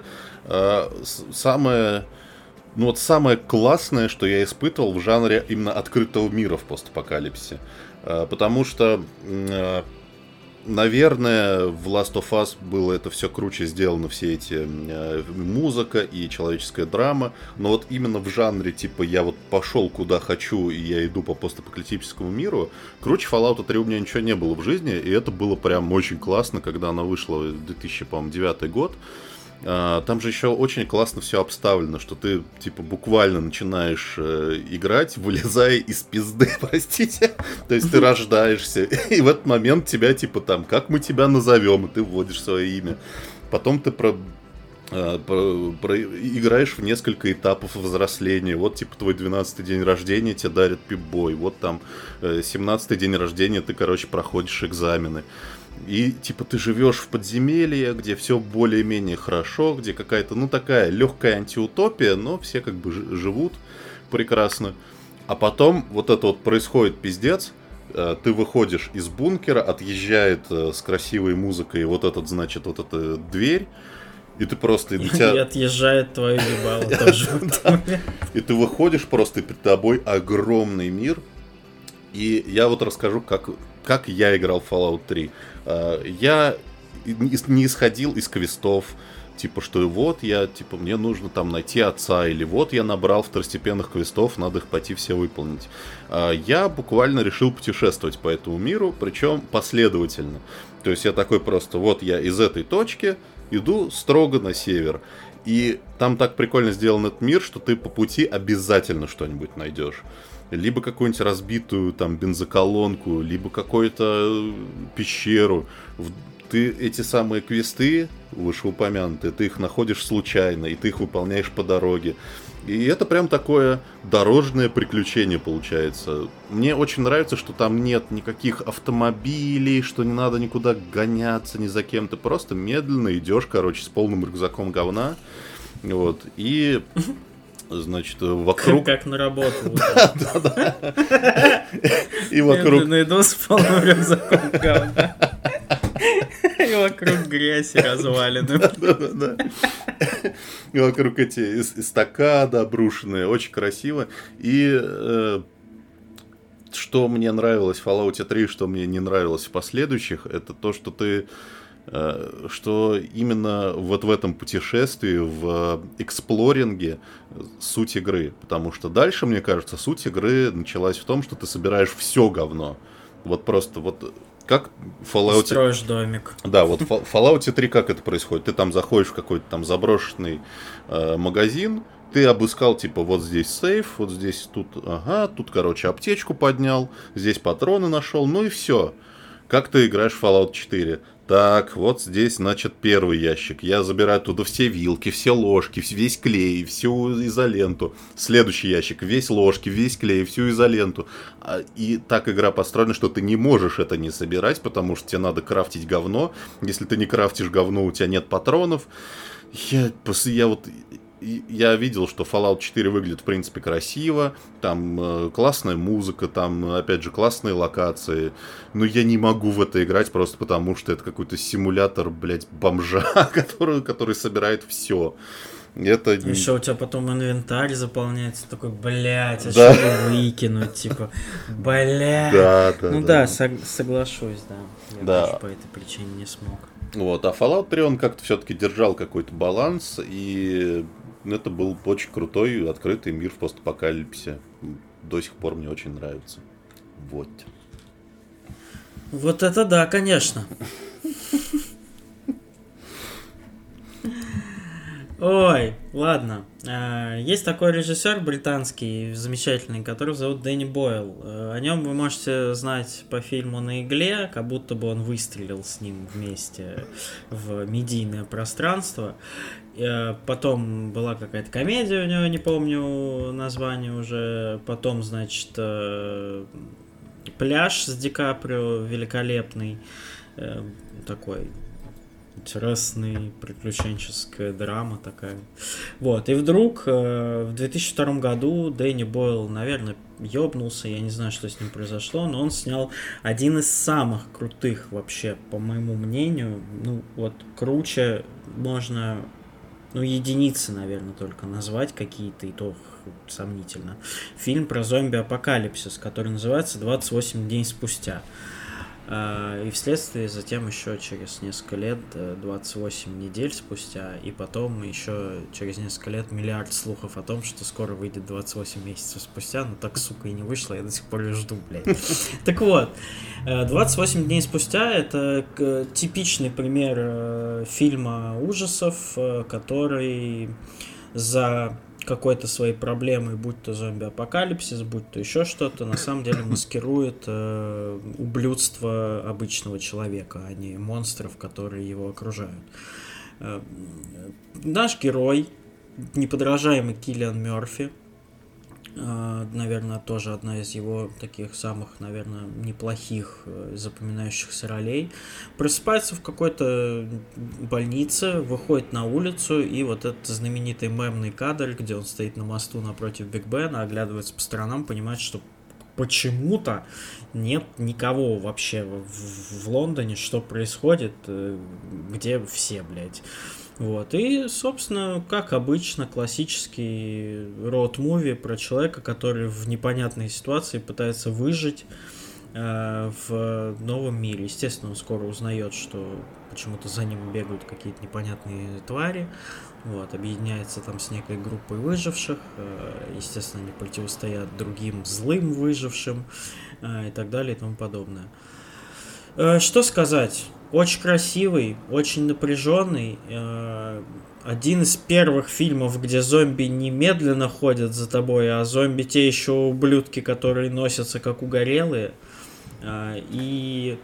самое классное, что я испытывал в жанре именно открытого мира в постапокалипсисе. Потому что наверное, в Last of Us было это все круче сделано, все эти музыка и человеческая драма, но вот именно в жанре, типа, я вот пошел куда хочу, и я иду по постапокалиптическому миру, круче Fallout 3 у меня ничего не было в жизни, и это было прям очень классно, когда она вышла в 2009 год. Там же еще очень классно все обставлено, что ты, типа, буквально начинаешь играть, вылезая из пизды, простите. То есть ты рождаешься, и в этот момент тебя, типа, там, как мы тебя назовем, и ты вводишь свое имя. Потом ты играешь в несколько этапов взросления. Вот, типа, твой 12-й день рождения тебе дарят пип-бой. Вот там 17-й день рождения ты, короче, проходишь экзамены. И, типа, ты живешь в подземелье, где все более-менее хорошо, где какая-то, ну, такая легкая антиутопия, но все как бы живут прекрасно. А потом вот это вот происходит пиздец, ты выходишь из бункера, отъезжает с красивой музыкой вот этот, значит, вот эта дверь, и ты просто... И отъезжает твое ебало тоже. И ты выходишь просто, и перед тобой огромный мир. И я вот расскажу, как я играл в Fallout 3. Я не исходил из квестов, типа, что вот я, типа, мне нужно там найти отца, или вот я набрал второстепенных квестов, надо их пойти все выполнить. Я буквально решил путешествовать по этому миру, причем последовательно. То есть я такой просто, вот я из этой точки иду строго на север. И там так прикольно сделан этот мир, что ты по пути обязательно что-нибудь найдешь. Либо какую-нибудь разбитую там бензоколонку, либо какую-то пещеру. Ты эти самые квесты, вышеупомянутые, ты их находишь случайно, и ты их выполняешь по дороге. И это прям такое дорожное приключение получается. Мне очень нравится, что там нет никаких автомобилей, что не надо никуда гоняться ни за кем. Ты просто медленно идешь, короче, с полным рюкзаком говна. Вот. И... Значит, вокруг... Как на работу. Да. И вокруг... Я иду с полным рюкзаком говна. И вокруг грязь и развалины. Да. И вокруг эти эстакады обрушенные. Очень красиво. И что мне нравилось в Fallout 3, что мне не нравилось в последующих, это то, что ты... что именно вот в этом путешествии, в эксплоринге суть игры. Потому что дальше, мне кажется, суть игры началась в том, что ты собираешь все говно. Вот просто вот как в Fallout... Строишь домик. Да, вот в Fallout 3 как это происходит? Ты там заходишь в какой-то там заброшенный магазин, ты обыскал, типа, вот здесь сейф, вот здесь тут, ага, тут, короче, аптечку поднял, здесь патроны нашел, ну и все. Как ты играешь в Fallout 4? Так, вот здесь, значит, первый ящик. Я забираю оттуда все вилки, все ложки, весь клей, всю изоленту. Следующий ящик, весь ложки, весь клей, всю изоленту. И так игра построена, что ты не можешь это не собирать, потому что тебе надо крафтить говно. Если ты не крафтишь говно, у тебя нет патронов. Я видел, что Fallout 4 выглядит, в принципе, красиво, там классная музыка, там, опять же, классные локации, но я не могу в это играть просто потому, что это какой-то симулятор, блядь, бомжа, который собирает все. Это... Еще у тебя потом инвентарь заполняется, такой, блядь, а что выкинуть, типа, блядь. Да, соглашусь, да. Я тоже по этой причине не смог. Вот, а Fallout 3, он как-то все-таки держал какой-то баланс, и это был очень крутой открытый мир в постапокалипсисе. До сих пор мне очень нравится. Вот. Вот это да, конечно. Ой, ладно. Есть такой режиссер британский, замечательный, который зовут Дэнни Бойл. О нем вы можете знать по фильму «На игле», как будто бы он выстрелил с ним вместе в медийное пространство. Потом была какая-то комедия у него, не помню название уже. Потом, значит, «Пляж» с Ди Каприо, великолепный, такой интересный, приключенческая драма такая. Вот, и вдруг в 2002 году Дэнни Бойл, наверное, ёбнулся, я не знаю, что с ним произошло, но он снял один из самых крутых вообще, по моему мнению, ну, вот, круче можно, ну, единицы, наверное, только назвать какие-то, и то сомнительно. Фильм про зомби-апокалипсис, который называется «28 дней спустя». И вследствие затем еще через несколько лет, 28 недель спустя, и потом еще через несколько лет миллиард слухов о том, что скоро выйдет 28 месяцев спустя, но так, сука, и не вышло, я до сих пор ее жду, блядь. Так вот, 28 дней спустя — это типичный пример фильма ужасов, который за какой-то своей проблемой, будь то зомби-апокалипсис, будь то еще что-то, на самом деле маскирует ублюдство обычного человека, а не монстров, которые его окружают. Наш герой, неподражаемый Киллиан Мёрфи, наверное, тоже одна из его таких самых, наверное, неплохих запоминающихся ролей, просыпается в какой-то больнице, выходит на улицу, и вот этот знаменитый мемный кадр, где он стоит на мосту напротив Биг Бена, оглядывается по сторонам, понимает, что почему-то нет никого вообще в Лондоне, что происходит, где все, блядь. Вот. И, собственно, как обычно, классический роуд-муви про человека, который в непонятной ситуации пытается выжить в новом мире. Естественно, он скоро узнает, что почему-то за ним бегают какие-то непонятные твари. Вот. Объединяется там с некой группой выживших. Естественно, они противостоят другим злым выжившим и так далее и тому подобное. Что сказать? Очень красивый, очень напряженный. Один из первых фильмов, где зомби немедленно ходят за тобой, а зомби те еще ублюдки, которые носятся как угорелые. И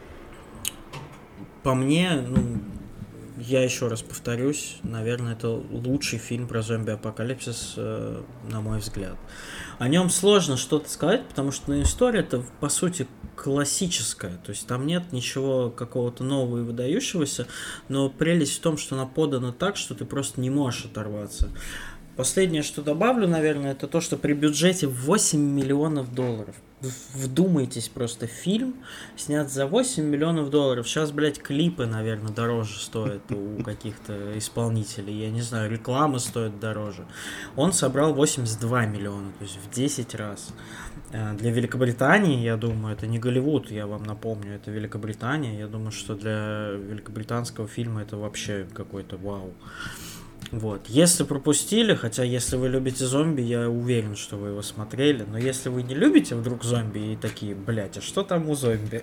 по мне, я еще раз повторюсь, наверное, это лучший фильм про зомби-апокалипсис, на мой взгляд. О нем сложно что-то сказать, потому что история-то, по сути, классическая. То есть там нет ничего какого-то нового и выдающегося, но прелесть в том, что она подана так, что ты просто не можешь оторваться. Последнее, что добавлю, наверное, это то, что при бюджете $8 миллионов. Вдумайтесь, просто фильм снят за $8 миллионов. Сейчас, блядь, клипы, наверное, дороже стоят у каких-то исполнителей. Я не знаю, реклама стоит дороже. Он собрал 82 миллиона, то есть в 10 раз. Для Великобритании, я думаю, это не Голливуд, я вам напомню, это Великобритания. Я думаю, что для великобританского фильма это вообще какой-то вау. Вот. Если пропустили, хотя если вы любите зомби, я уверен, что вы его смотрели, но если вы не любите вдруг зомби и такие, блять, а что там у зомби?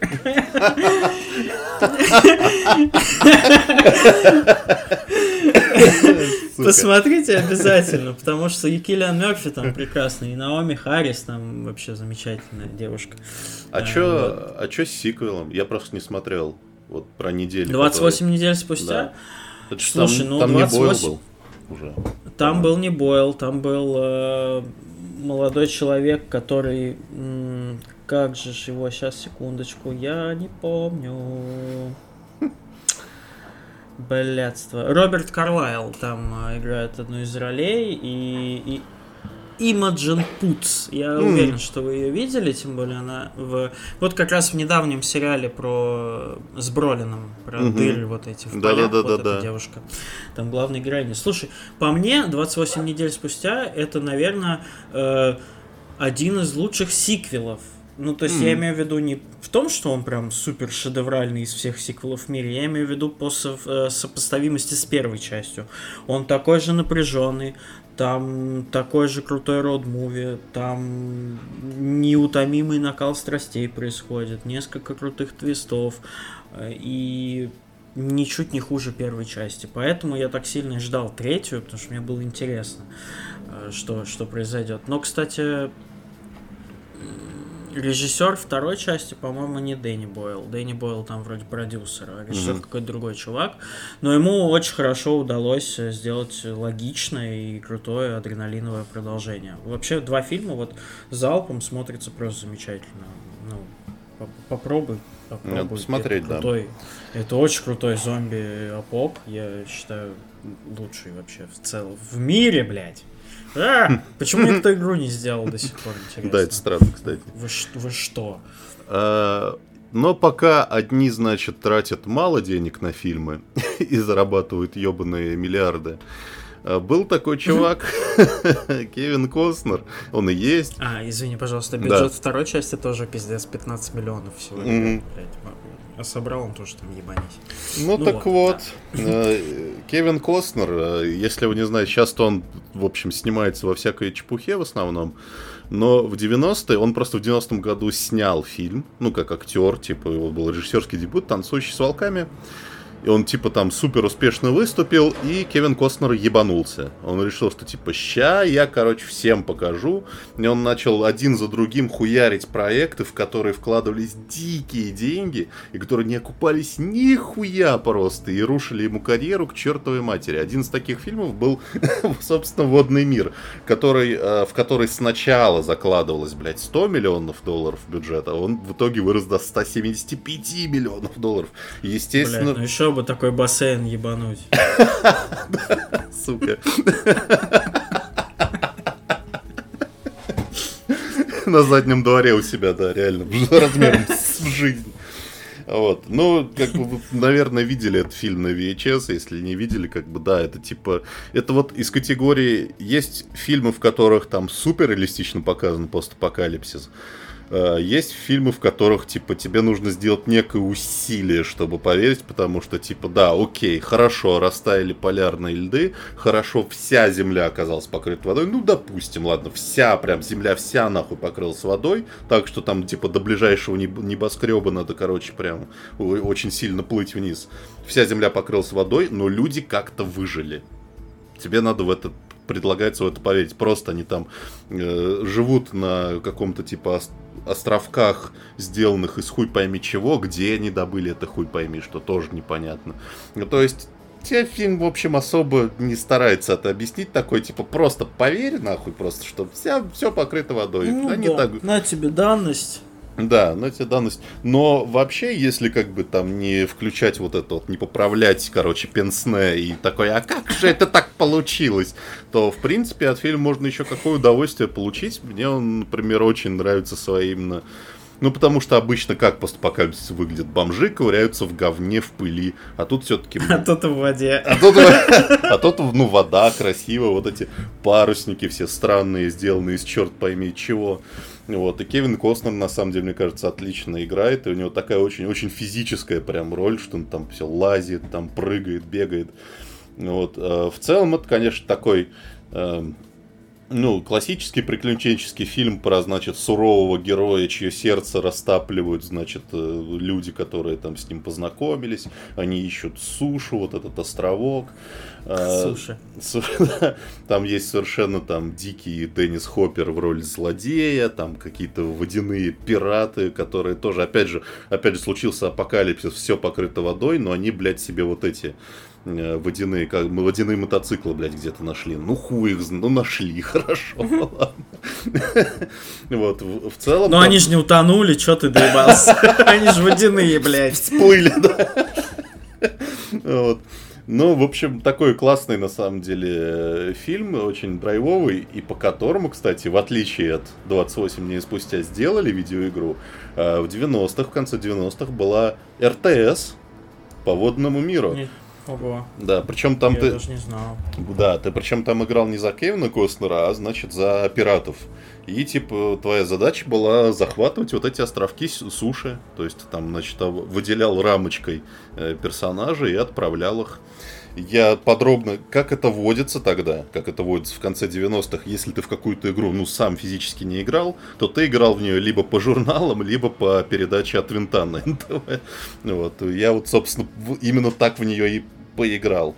Посмотрите обязательно, потому что и Киллиан Мёрфи там прекрасный, и Наоми Харрис там вообще замечательная девушка. А чё с сиквелом? Я просто не смотрел. Вот про неделю. 28 недель спустя? Слушай, там 28... не Бойл был уже. Там был не Бойл, там был молодой человек, который... как же ж его, сейчас, секундочку, я не помню... Блядство. Роберт Карлайл там играет одну из ролей, и Имаджин Путс. Я уверен, что вы ее видели, тем более она вот как раз в недавнем сериале с Бролином, про дыры вот эти в полях, эта девушка. Там главная героиня. Слушай, по мне, 28 недель спустя, это, наверное, один из лучших сиквелов. Ну, то есть я имею в виду не в том, что он прям супер шедевральный из всех сиквелов в мире, я имею в виду по сопоставимости с первой частью. Он такой же напряженный, там такой же крутой роуд-муви, там неутомимый накал страстей происходит, несколько крутых твистов, и ничуть не хуже первой части. Поэтому я так сильно и ждал третью, потому что мне было интересно, что произойдет. Но, кстати... Режиссер второй части, по-моему, не Дэнни Бойл. Дэнни Бойл там вроде продюсер, а режиссер какой-то другой чувак. Но ему очень хорошо удалось сделать логичное и крутое адреналиновое продолжение. Вообще, два фильма вот залпом смотрятся просто замечательно. Ну, попробуй. Надо посмотреть, это крутой, да. Это очень крутой зомби-апок. Я считаю, лучший вообще в целом. В мире, блядь. Почему никто игру не сделал до сих пор, интересно? Да, это странно, кстати. Вы что? Но пока одни, значит, тратят мало денег на фильмы и зарабатывают ебаные миллиарды, Был такой чувак, Кевин Костнер, он и есть. Извини, пожалуйста, бюджет второй части тоже пиздец, 15 миллионов всего. А собрал он тоже там ебанись. Ну так вот, Кевин Костнер, если вы не знаете, сейчас-то он, в общем, снимается во всякой чепухе в основном, но в 90-е, он просто в 90-м году снял фильм, ну как актер, типа его был режиссерский дебют «Танцующий с волками». И он, типа, там супер успешно выступил, и Кевин Костнер ебанулся. Он решил, что, типа, ща я, короче, всем покажу. И он начал один за другим хуярить проекты, в которые вкладывались дикие деньги, и которые не окупались нихуя просто, и рушили ему карьеру к чертовой матери. Один из таких фильмов был, собственно, «Водный мир», в который сначала закладывалось, блядь, $100 миллионов бюджета, а он в итоге вырос до $175 миллионов. Естественно... Блядь, еще бы такой бассейн ебануть. Сука. На заднем дворе у себя, да, реально. Размером в жизнь. Вот. Ну, как бы вы, наверное, видели этот фильм на VHS. Если не видели, как бы, да, это типа... Это вот из категории... Есть фильмы, в которых там супер реалистично показан постапокалипсис. Есть фильмы, в которых, типа, тебе нужно сделать некое усилие, чтобы поверить, потому что, типа, да, окей, хорошо, растаяли полярные льды, хорошо, вся земля оказалась покрыта водой, ну, допустим, ладно, вся, прям, земля вся, нахуй, покрылась водой, так что там, типа, до ближайшего небоскреба надо, короче, прям, очень сильно плыть вниз. Вся земля покрылась водой, но люди как-то выжили. Тебе надо в это... Предлагается в это поверить. Просто они там живут на каком-то типа островках, сделанных из хуй пойми чего, где они добыли это хуй пойми, что тоже непонятно. Ну, то есть, тебе фильм, в общем, особо не старается это объяснить. Такой, типа, просто поверь, нахуй, просто, что все покрыто водой. Ну, они да. так... На тебе данность. Да, на тебе данность. Но вообще, если как бы там не включать вот это вот, не поправлять, короче, пенсне и такой, а как же это так получилось, то, в принципе, от фильма можно еще какое удовольствие получить. Мне он, например, очень нравится своим... Ну, потому что обычно как постапокалипсис выглядит? Бомжи ковыряются в говне, в пыли, а тут все-таки... А тут в воде. А тут, ну, вода красивая, вот эти парусники все странные, сделанные из черт пойми чего. Вот, и Кевин Костнер, на самом деле, мне кажется, отлично играет, и у него такая очень-очень физическая прям роль, что он там все лазит, там прыгает, бегает. Вот, в целом, это, конечно, такой... Ну, классический приключенческий фильм про, значит, сурового героя, чье сердце растапливают, значит, люди, которые там с ним познакомились. Они ищут сушу, вот этот островок. Суши. Там есть совершенно там дикий Деннис Хоппер в роли злодея, там какие-то водяные пираты, которые тоже, опять же, случился апокалипсис, все покрыто водой, но они, блядь, себе вот эти... водяные мотоциклы, блядь, где-то нашли. Ну, хуй их, ну, нашли, хорошо, ладно. Вот, в целом... Но они же не утонули, чё ты доебался? Они же водяные, блядь. Всплыли, да. Вот. Ну, в общем, такой классный, на самом деле, фильм, очень драйвовый, и по которому, кстати, в отличие от 28 дней спустя сделали видеоигру, в 90-х, в конце 90-х была РТС по водному миру. Ого. Да, причем там Я даже не знал. Да, ты причем там играл не за Кевина Костнера, а, значит, за пиратов. И, типа, твоя задача была захватывать вот эти островки суши. То есть, там, значит, выделял рамочкой персонажей и отправлял их. Я подробно, как это вводится тогда, как это вводится в конце 90-х, если ты в какую-то игру, ну, сам физически не играл, то ты играл в нее либо по журналам, либо по передаче от Винта на НТВ. Вот, я вот, собственно, именно так в нее и поиграл.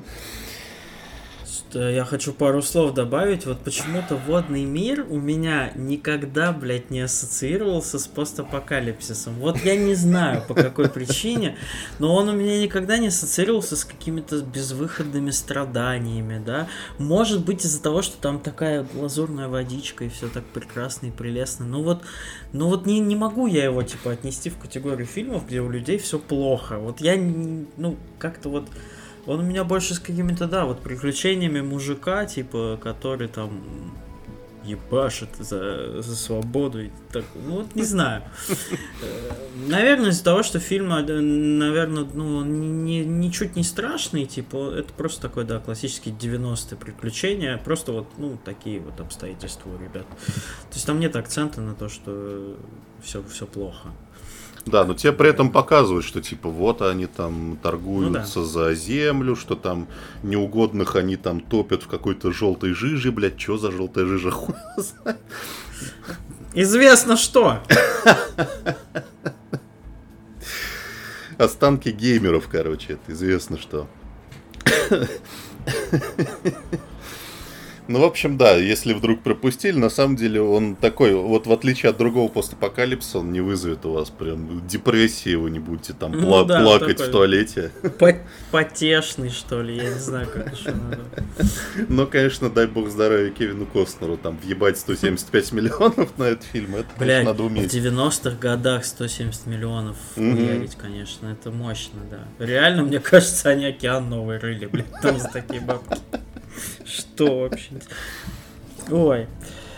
Я хочу пару слов добавить. Вот почему-то водный мир у меня никогда, блядь, не ассоциировался с постапокалипсисом. Вот я не знаю, по какой причине, но он у меня никогда не ассоциировался с какими-то безвыходными страданиями, да. Может быть, из-за того, что там такая лазурная водичка и все так прекрасно и прелестно. Ну вот не могу я его, типа, отнести в категорию фильмов, где у людей все плохо. Вот я, ну, как-то вот... Он у меня больше с какими-то, да, вот приключениями мужика, типа, который там ебашит за свободу. И так, ну вот не знаю. Наверное, из-за того, что фильм, наверное, ну, ничуть не страшный, типа, это просто такой, да, классический 90-е приключения, просто вот, ну, такие вот обстоятельства у ребят. То есть там нет акцента на то, что все плохо. Да, но тебе при этом показывают, что типа вот они там торгуются за землю, что там неугодных они там топят в какой-то желтой жиже, блядь, что за желтая жижа, хуй знает. Известно что! Останки геймеров, короче, это известно что. Ну, в общем, да, если вдруг пропустили, на самом деле он такой, вот в отличие от другого постапокалипсиса, он не вызовет у вас прям депрессии, вы не будете там плакать в туалете. Потешный, что ли, я не знаю, как еще надо. Ну, конечно, дай бог здоровья Кевину Костнеру, там, въебать 175 миллионов на этот фильм, это, блядь, надо уметь. В 90-х годах 170 миллионов хуярить, конечно, это мощно, да. Реально, мне кажется, они океан новый рыли, блядь, там за такие бабки. Что вообще? Ой.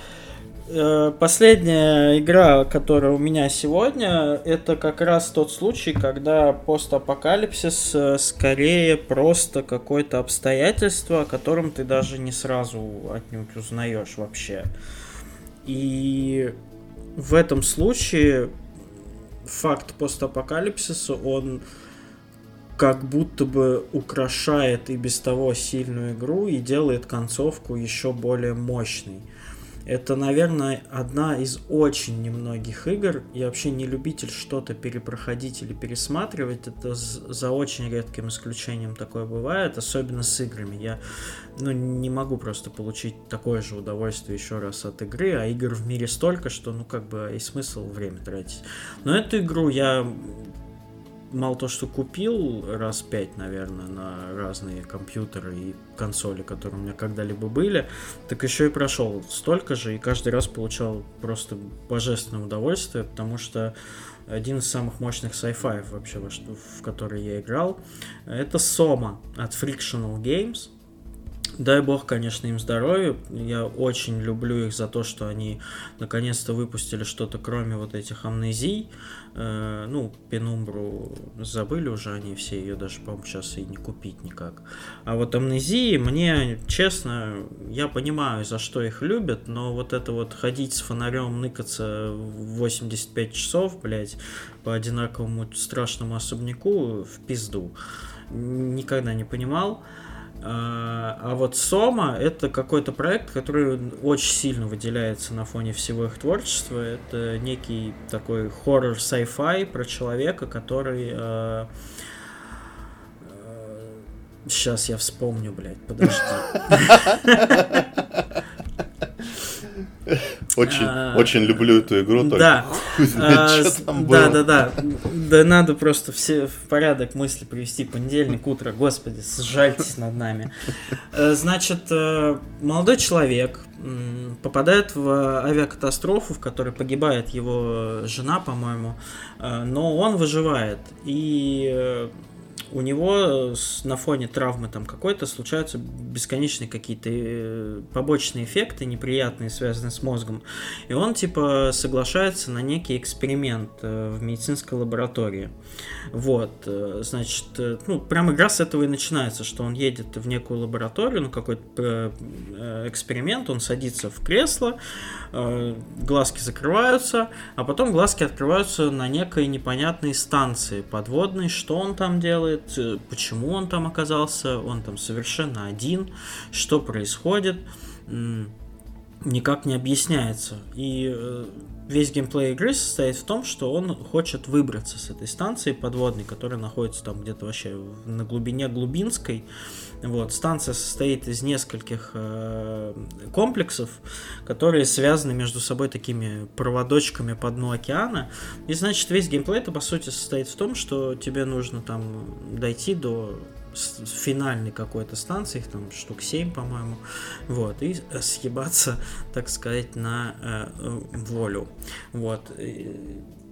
Последняя игра, которая у меня сегодня, это как раз тот случай, когда постапокалипсис скорее просто какое-то обстоятельство, о котором ты даже не сразу отнюдь узнаешь вообще. И в этом случае факт постапокалипсиса, он как будто бы украшает и без того сильную игру и делает концовку еще более мощной. Это, наверное, одна из очень немногих игр. Я вообще не любитель что-то перепроходить или пересматривать. Это за очень редким исключением такое бывает, особенно с играми. Я не могу просто получить такое же удовольствие еще раз от игры, а игр в мире столько, что как бы и смысл время тратить. Но эту игру я мало то, что купил раз 5, наверное, на разные компьютеры и консоли, которые у меня когда-либо были, так еще и прошел столько же, и каждый раз получал просто божественное удовольствие, потому что один из самых мощных sci-fi вообще, в который я играл, это Soma от Frictional Games. Дай бог, конечно, им здоровья. Я очень люблю их за то, что они наконец-то выпустили что-то, кроме вот этих амнезий. Пенумбру забыли уже они все, ее даже, по-моему, сейчас и не купить никак. А вот амнезии, мне, честно, я понимаю, за что их любят, но вот это вот ходить с фонарем, ныкаться 85 часов, блядь, по одинаковому страшному особняку в пизду. Никогда не понимал. А вот Soma — это какой-то проект, который очень сильно выделяется на фоне всего их творчества. Это некий такой хоррор sci-fi про человека, который... Сейчас я вспомню, блядь, подожди. Очень люблю эту игру. Да. Да. Да надо просто все в порядок мысли привести. Понедельник, утро, господи, сжальтесь над нами. Значит, молодой человек попадает в авиакатастрофу, в которой погибает его жена, по-моему, но он выживает. И у него на фоне травмы там какой-то случаются бесконечные какие-то побочные эффекты неприятные, связанные с мозгом. И он типа соглашается на некий эксперимент в медицинской лаборатории. Вот, значит, прям игра с этого и начинается, что он едет в некую лабораторию, какой-то эксперимент, он садится в кресло, глазки закрываются, а потом глазки открываются на некой непонятной станции подводной, что он там делает, почему он там оказался, он там совершенно один, что происходит, никак не объясняется. И весь геймплей игры состоит в том, что он хочет выбраться с этой станции подводной, которая находится там где-то вообще на глубине Глубинской. Вот. Станция состоит из нескольких комплексов, которые связаны между собой такими проводочками по дну океана. И, значит, весь геймплей это, по сути, состоит в том, что тебе нужно там дойти до финальной какой-то станции, их там штук 7, по-моему, вот, и съебаться, так сказать, на волю. Вот.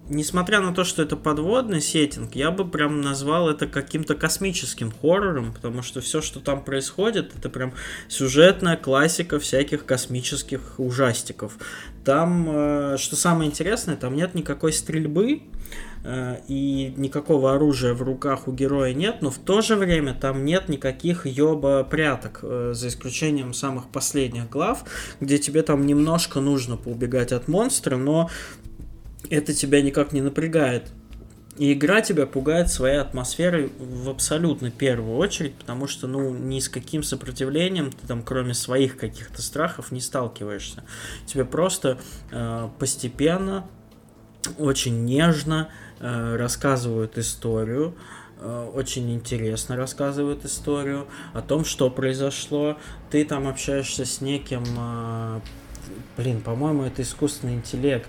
несмотря на то, что это подводный сеттинг, я бы прям назвал это каким-то космическим хоррором, потому что все, что там происходит, это прям сюжетная классика всяких космических ужастиков. Там, что самое интересное, там нет никакой стрельбы, и никакого оружия в руках у героя нет, но в то же время там нет никаких ёба-пряток, за исключением самых последних глав, где тебе там немножко нужно поубегать от монстра, но это тебя никак не напрягает. И игра тебя пугает своей атмосферой в абсолютно первую очередь, потому что, ни с каким сопротивлением ты там, кроме своих каких-то страхов, не сталкиваешься. Тебе просто постепенно, очень нежно рассказывают историю, очень интересно рассказывают историю о том, что произошло. Ты там общаешься с неким... по-моему, это искусственный интеллект,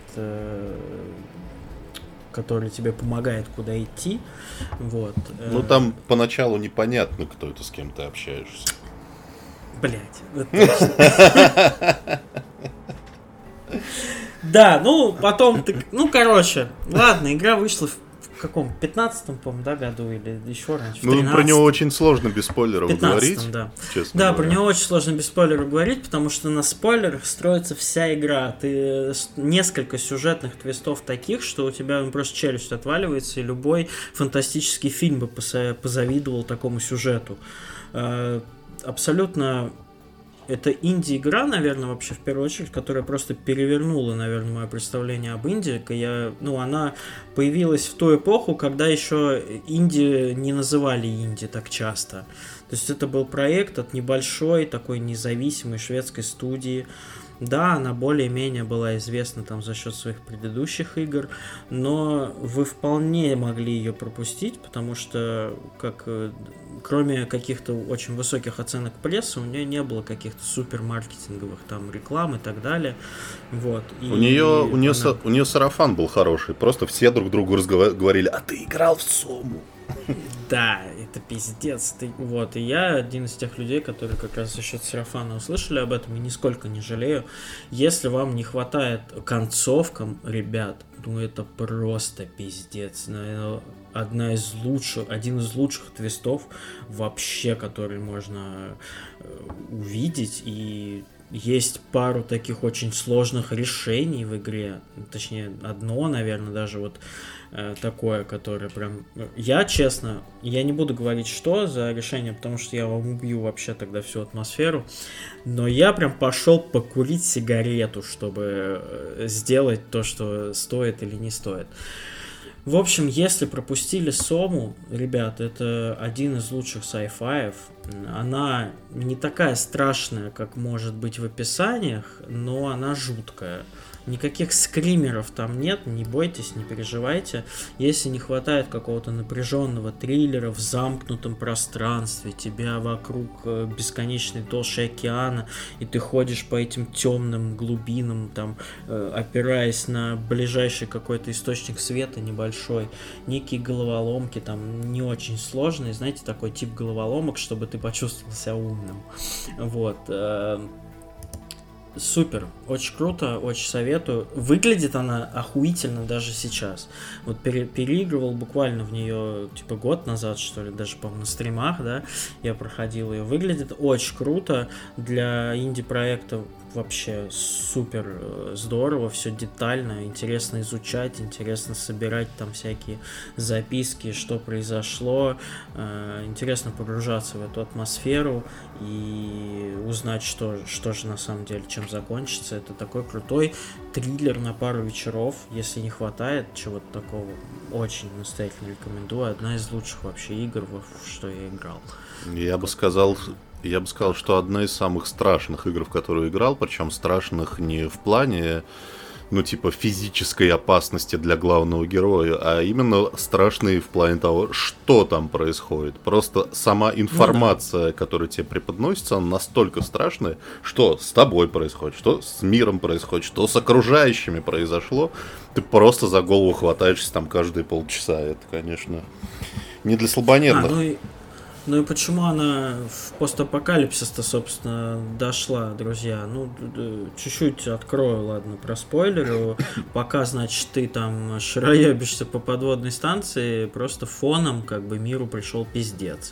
который тебе помогает куда идти. Вот. Там поначалу непонятно, кто это, с кем ты общаешься. Блять, вот точно. Да, потом ты... ладно, игра вышла в каком? 15-м, по-моему, году или еще раньше? Про него очень сложно без спойлеров говорить. Да, честно да, говоря. про него очень сложно без спойлеров говорить, потому что на спойлерах строится вся игра. Ты несколько сюжетных твистов таких, что у тебя просто челюсть отваливается, и любой фантастический фильм бы позавидовал такому сюжету. Абсолютно... Это инди-игра, наверное, вообще в первую очередь, которая просто перевернула, наверное, мое представление об инди. Она появилась в ту эпоху, когда еще инди не называли инди так часто. То есть это был проект от небольшой, такой независимой шведской студии. Да, она более-менее была известна там за счет своих предыдущих игр, но вы вполне могли ее пропустить, потому что кроме каких-то очень высоких оценок прессы, у нее не было каких-то супермаркетинговых там реклам и так далее. Вот. У нее сарафан был хороший, просто все друг другу говорили: а ты играл в Сому? Да, это пиздец. И я один из тех людей, которые как раз за счет сарафана услышали об этом, и нисколько не жалею. Если вам не хватает концовкам, ребят, это просто пиздец. Один из лучших твистов вообще, который можно увидеть, и есть пару таких очень сложных решений в игре, точнее одно, наверное, даже такое, которое прям... Я не буду говорить, что за решение, потому что я вам убью вообще тогда всю атмосферу, но я прям пошел покурить сигарету, чтобы сделать то, что стоит или не стоит. В общем, если пропустили Сому, ребят, это один из лучших sci-fi. Она не такая страшная, как может быть в описаниях, но она жуткая. Никаких скримеров там нет, не бойтесь, не переживайте. Если не хватает какого-то напряженного триллера в замкнутом пространстве, тебя вокруг бесконечной толщи океана, и ты ходишь по этим темным глубинам, там, опираясь на ближайший какой-то источник света небольшой, некие головоломки, там, не очень сложные, знаете, такой тип головоломок, чтобы ты почувствовал себя умным. Вот. Супер, очень круто, очень советую. Выглядит она охуительно даже сейчас. Вот переигрывал буквально в нее год назад, что ли, даже, по-моему, на стримах, да, я проходил ее. Выглядит очень круто для инди-проекта. Вообще супер здорово, все детально, интересно изучать, интересно собирать там всякие записки, что произошло, интересно погружаться в эту атмосферу и узнать, что же на самом деле, чем закончится. Это такой крутой триллер на пару вечеров, если не хватает чего-то такого, очень настоятельно рекомендую. Одна из лучших вообще игр, в что я играл. Я бы сказал, что одна из самых страшных игр, в которую играл, причем страшных не в плане, физической опасности для главного героя, а именно страшные в плане того, что там происходит. Просто сама информация, которая тебе преподносится, она настолько страшная, что с тобой происходит, что с миром происходит, что с окружающими произошло. Ты просто за голову хватаешься там каждые полчаса. Это, конечно, не для слабонервных. Ну и почему она в постапокалипсис-то, собственно, дошла, друзья? Ну, чуть-чуть открою, ладно, проспойлерю. Пока, значит, ты там шароебишься по подводной станции, просто фоном как бы миру пришел пиздец.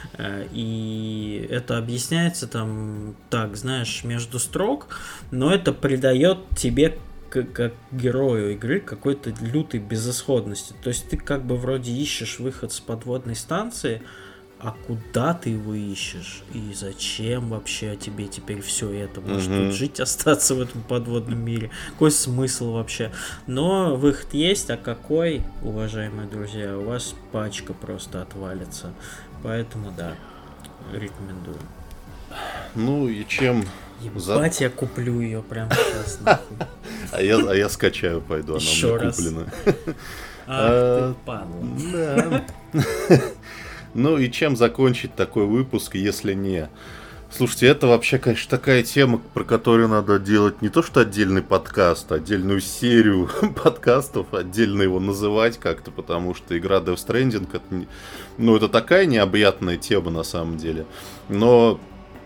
И это объясняется там, так, знаешь, между строк, но это придает тебе как герою игры какой-то лютой безысходности. То есть ты как бы вроде ищешь выход с подводной станции, а куда ты его ищешь? И зачем вообще тебе теперь все это? Может тут жить, остаться в этом подводном мире? Какой смысл вообще? Но выход есть, а какой, уважаемые друзья? У вас пачка просто отвалится. Поэтому да, рекомендую. Ну и чем... Ебать, я куплю ее прямо сейчас. А я скачаю, пойду, она еще у меня раз. куплена. Ах ты, падла. Ну и чем закончить такой выпуск, если не... Слушайте, это вообще, конечно, такая тема, про которую надо делать не то что отдельный подкаст, а отдельную серию подкастов, отдельно его называть как-то, потому что игра Death Stranding, это такая необъятная тема на самом деле. Но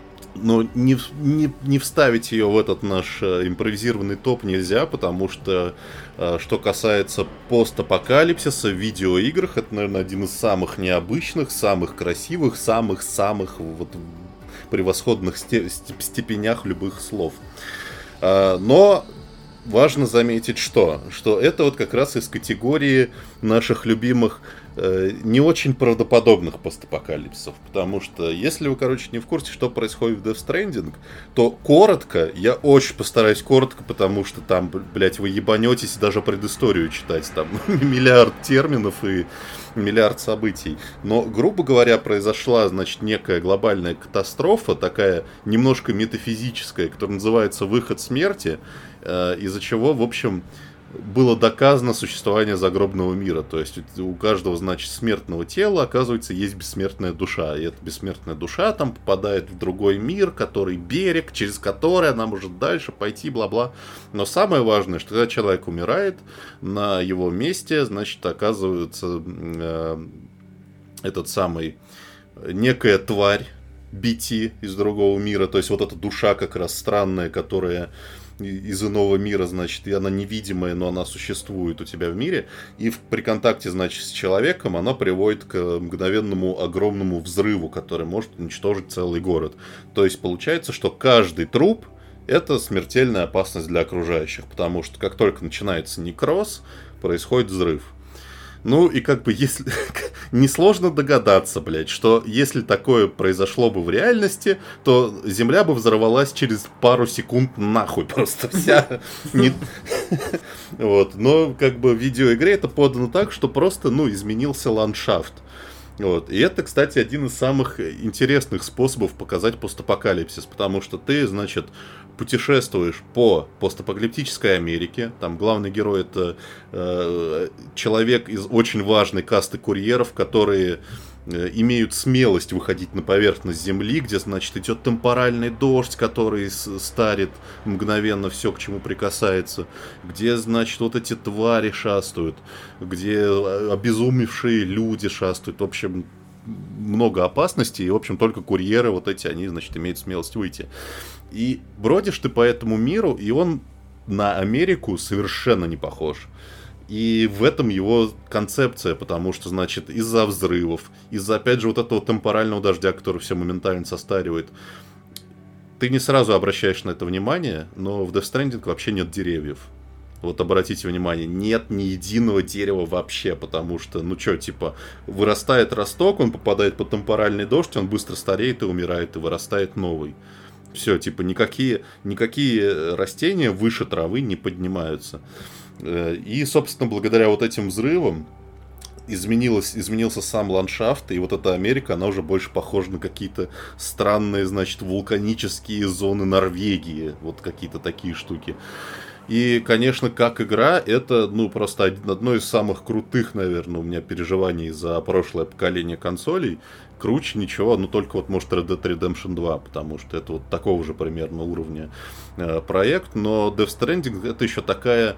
не вставить ее в этот наш импровизированный топ нельзя, потому что, что касается постапокалипсиса в видеоиграх, это, наверное, один из самых необычных, самых красивых, самых вот превосходных степенях любых слов. Но важно заметить, что это вот как раз из категории наших любимых не очень правдоподобных постапокалипсисов. Потому что, если вы, не в курсе, что происходит в Death Stranding, то коротко, я очень постараюсь коротко, потому что там, блять, вы ебанетесь даже предысторию читать. Там миллиард терминов и миллиард событий. Но, грубо говоря, произошла, значит, некая глобальная катастрофа, такая немножко метафизическая, которая называется «Выход смерти», из-за чего, в общем, было доказано существование загробного мира. То есть у каждого, значит, смертного тела, оказывается, есть бессмертная душа. И эта бессмертная душа там попадает в другой мир, который берег, через который она может дальше пойти, бла-бла. Но самое важное, что когда человек умирает, на его месте, значит, оказывается этот самый некая тварь BT из другого мира. То есть вот эта душа как раз странная, которая из иного мира, значит, и она невидимая, но она существует у тебя в мире, и при контакте, значит, с человеком она приводит к мгновенному огромному взрыву, который может уничтожить целый город. То есть получается, что каждый труп — это смертельная опасность для окружающих, потому что как только начинается некроз, происходит взрыв. Ну и как бы если несложно догадаться, блядь, что если такое произошло бы в реальности, то Земля бы взорвалась через пару секунд нахуй просто вся. Вот. Но как бы в видеоигре это подано так, что просто, изменился ландшафт. Вот. И это, кстати, один из самых интересных способов показать постапокалипсис, потому что ты, значит, путешествуешь по постапокалиптической Америке. Там главный герой — это человек из очень важной касты курьеров, которые имеют смелость выходить на поверхность Земли, где, значит, идет темпоральный дождь, который старит мгновенно все, к чему прикасается, где, значит, вот эти твари шастают, где обезумевшие люди шастают. В общем, много опасностей, и, в общем, только курьеры вот эти, они, значит, имеют смелость выйти. И бродишь ты по этому миру, и он на Америку совершенно не похож. И в этом его концепция, потому что, значит, из-за взрывов, из-за, опять же, вот этого темпорального дождя, который все моментально состаривает, ты не сразу обращаешь на это внимание, но в Death Stranding вообще нет деревьев. Вот обратите внимание, нет ни единого дерева вообще, потому что, вырастает росток, он попадает под темпоральный дождь, он быстро стареет и умирает, и вырастает новый. Все, никакие растения выше травы не поднимаются. И, собственно, благодаря вот этим взрывам изменился сам ландшафт, и вот эта Америка, она уже больше похожа на какие-то странные, значит, вулканические зоны Норвегии, вот какие-то такие штуки. И, конечно, как игра, это, просто одно из самых крутых, наверное, у меня переживаний за прошлое поколение консолей. Круче ничего, только вот, может, Red Dead Redemption 2, потому что это вот такого же примерно уровня проект. Но Death Stranding — это еще такая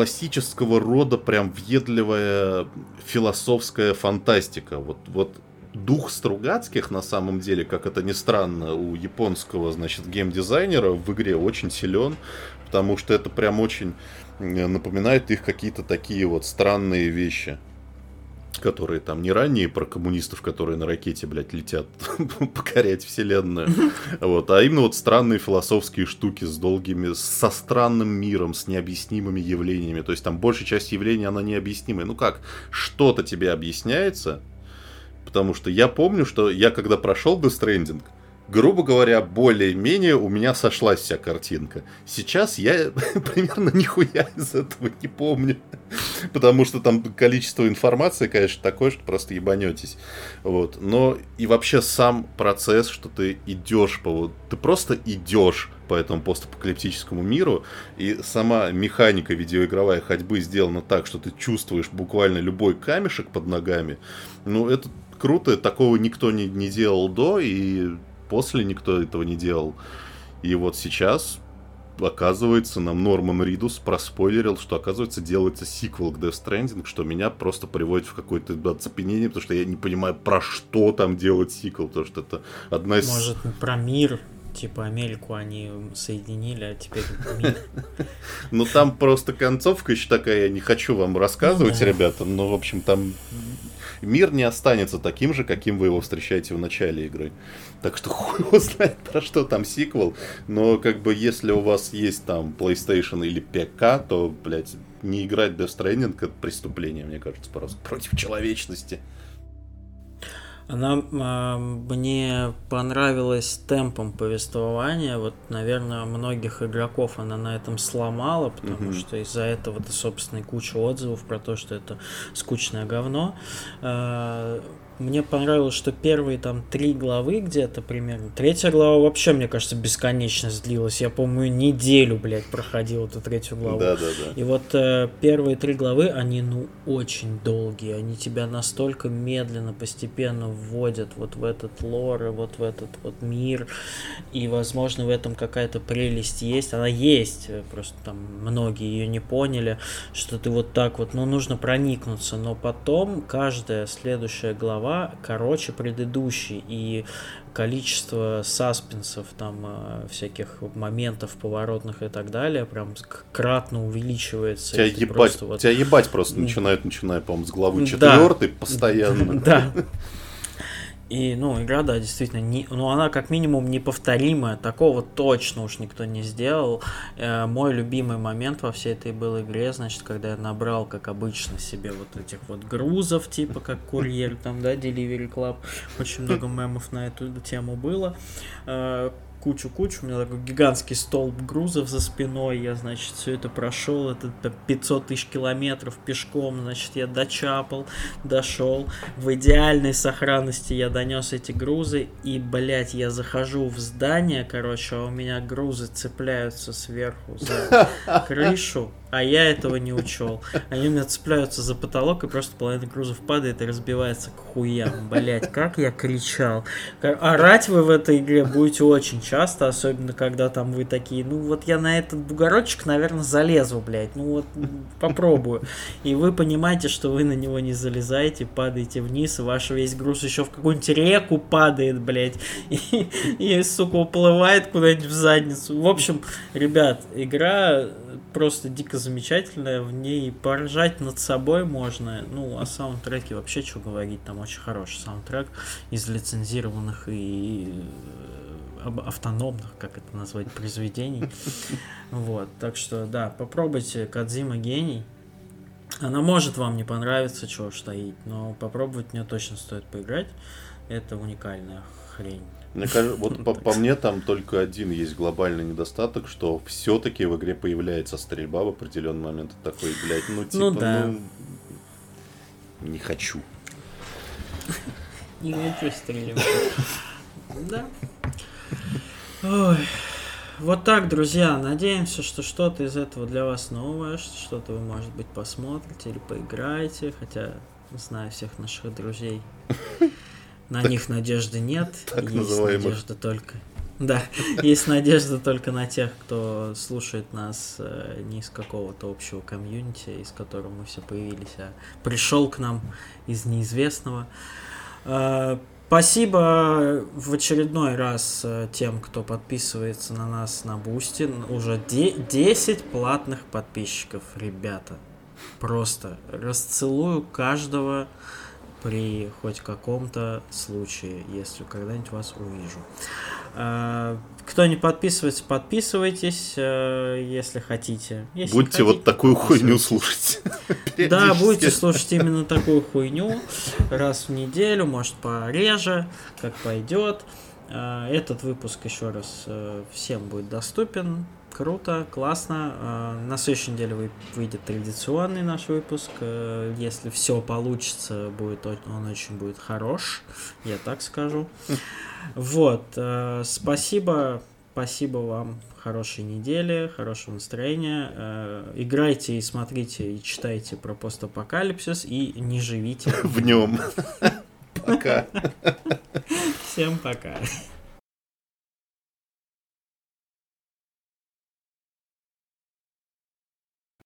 классического рода прям въедливая философская фантастика. Вот дух Стругацких, на самом деле, как это ни странно, у японского, значит, геймдизайнера в игре очень силен, потому что это прям очень напоминает их какие-то такие вот странные вещи, которые там не ранние про коммунистов, которые на ракете, блядь, летят покорять вселенную, вот, а именно вот странные философские штуки с долгими, со странным миром, с необъяснимыми явлениями. То есть там большая часть явлений, она необъяснимая. Ну как, что-то тебе объясняется, потому что я помню, что я когда прошел Death Stranding, грубо говоря, более-менее у меня сошлась вся картинка. Сейчас я примерно нихуя из этого не помню. Потому что там количество информации, конечно, такое, что просто ебанетесь. Вот. Но и вообще сам процесс, что ты идешь по... Ты просто идешь по этому постапокалиптическому миру, и сама механика видеоигровая ходьбы сделана так, что ты чувствуешь буквально любой камешек под ногами. Ну, это круто, такого никто не делал до, и после никто этого не делал. И вот сейчас, оказывается, нам Норман Ридус проспойлерил, что, оказывается, делается сиквел к Death Stranding, что меня просто приводит в какое-то оцепенение, потому что я не понимаю, про что там делать сиквел, потому что это одна из... Может, про мир, типа Америку они соединили, а теперь мир. Ну, там просто концовка еще такая, я не хочу вам рассказывать, ребята, но, в общем, там... Мир не останется таким же, каким вы его встречаете в начале игры. Так что хуй его знает, про что там сиквел. Но как бы если у вас есть там PlayStation или ПК, то, блядь, не играть Death Stranding — это преступление, мне кажется, просто против человечности. Она мне понравилась темпом повествования. Вот, наверное, многих игроков она на этом сломала, потому что из-за этого-то, собственно, и куча отзывов про то, что это скучное говно. Мне понравилось, что первые там 3 главы где-то примерно. 3-я глава вообще, мне кажется, бесконечно длилась. Я, по-моему, неделю, блядь, проходил эту 3-ю главу. Да. И вот первые 3 главы, они, очень долгие. Они тебя настолько медленно, постепенно вводят вот в этот лор, вот в этот вот мир. И, возможно, в этом какая-то прелесть есть. Она есть, просто там многие ее не поняли, что ты вот так вот, нужно проникнуться. Но потом каждая следующая глава короче предыдущей, и количество саспенсов, там всяких моментов поворотных и так далее прям кратно увеличивается. Тебя ебать просто начинает, по-моему, с главы 4 постоянно. Да. И, игра, да, действительно, она как минимум неповторимая, такого точно уж никто не сделал. Мой любимый момент во всей этой был игре, значит, когда я набрал, как обычно, себе вот этих вот грузов, типа как курьер, там, да, Delivery Club, очень много мемов на эту тему было. Кучу, у меня такой гигантский столб грузов за спиной, я, значит, все это прошел, это 500 тысяч километров пешком, значит, я дочапал, дошел, в идеальной сохранности я донес эти грузы, и, блядь, я захожу в здание, короче, а у меня грузы цепляются сверху за крышу, а я этого не учел. Они у меня цепляются за потолок, и просто половина грузов падает и разбивается к хуям. Блять, как я кричал. Орать вы в этой игре будете очень часто, особенно когда там вы такие, вот я на этот бугорочек, наверное, залезу, блять. Попробую. И вы понимаете, что вы на него не залезаете, падаете вниз, и ваш весь груз еще в какую-нибудь реку падает, блять. И сука, уплывает куда-нибудь в задницу. В общем, ребят, игра просто дико замечательная, в ней поржать над собой можно. О саундтреке вообще что говорить, там очень хороший саундтрек из лицензированных и автономных, как это назвать, произведений. Вот, так что, да, попробуйте, Кодзима гений. Она может вам не понравиться, чего уж таить, но попробовать в нее точно стоит поиграть. Это уникальная хрень. Мне кажется, вот по мне там только один есть глобальный недостаток, что все-таки в игре появляется стрельба в определенный момент. Такой, блядь, не хочу. Не хочу стрелять. Да. Ой. Вот так, друзья. Надеемся, что что-то из этого для вас новое, что-то вы, может быть, посмотрите или поиграете. Хотя, знаю всех наших друзей, на них надежды нет. Есть надежда только... Да, есть надежда только на тех, кто слушает нас не из какого-то общего комьюнити, из которого мы все появились, а пришел к нам из неизвестного. Спасибо в очередной раз тем, кто подписывается на нас на Бусти. Уже 10 платных подписчиков, ребята. Просто расцелую каждого при хоть каком-то случае, если когда-нибудь вас увижу. Кто не подписывается, подписывайтесь, если хотите. Если будете хотите, вот такую хуйню слушать. Да, будете слушать именно такую хуйню раз в неделю, может пореже, как пойдет. Этот выпуск еще раз всем будет доступен. Круто, классно. На следующей неделе выйдет традиционный наш выпуск. Если все получится, он очень будет хорош, я так скажу. Вот, спасибо вам, хорошей недели, хорошего настроения. Играйте и смотрите и читайте про постапокалипсис и не живите в нем. Пока. Всем пока.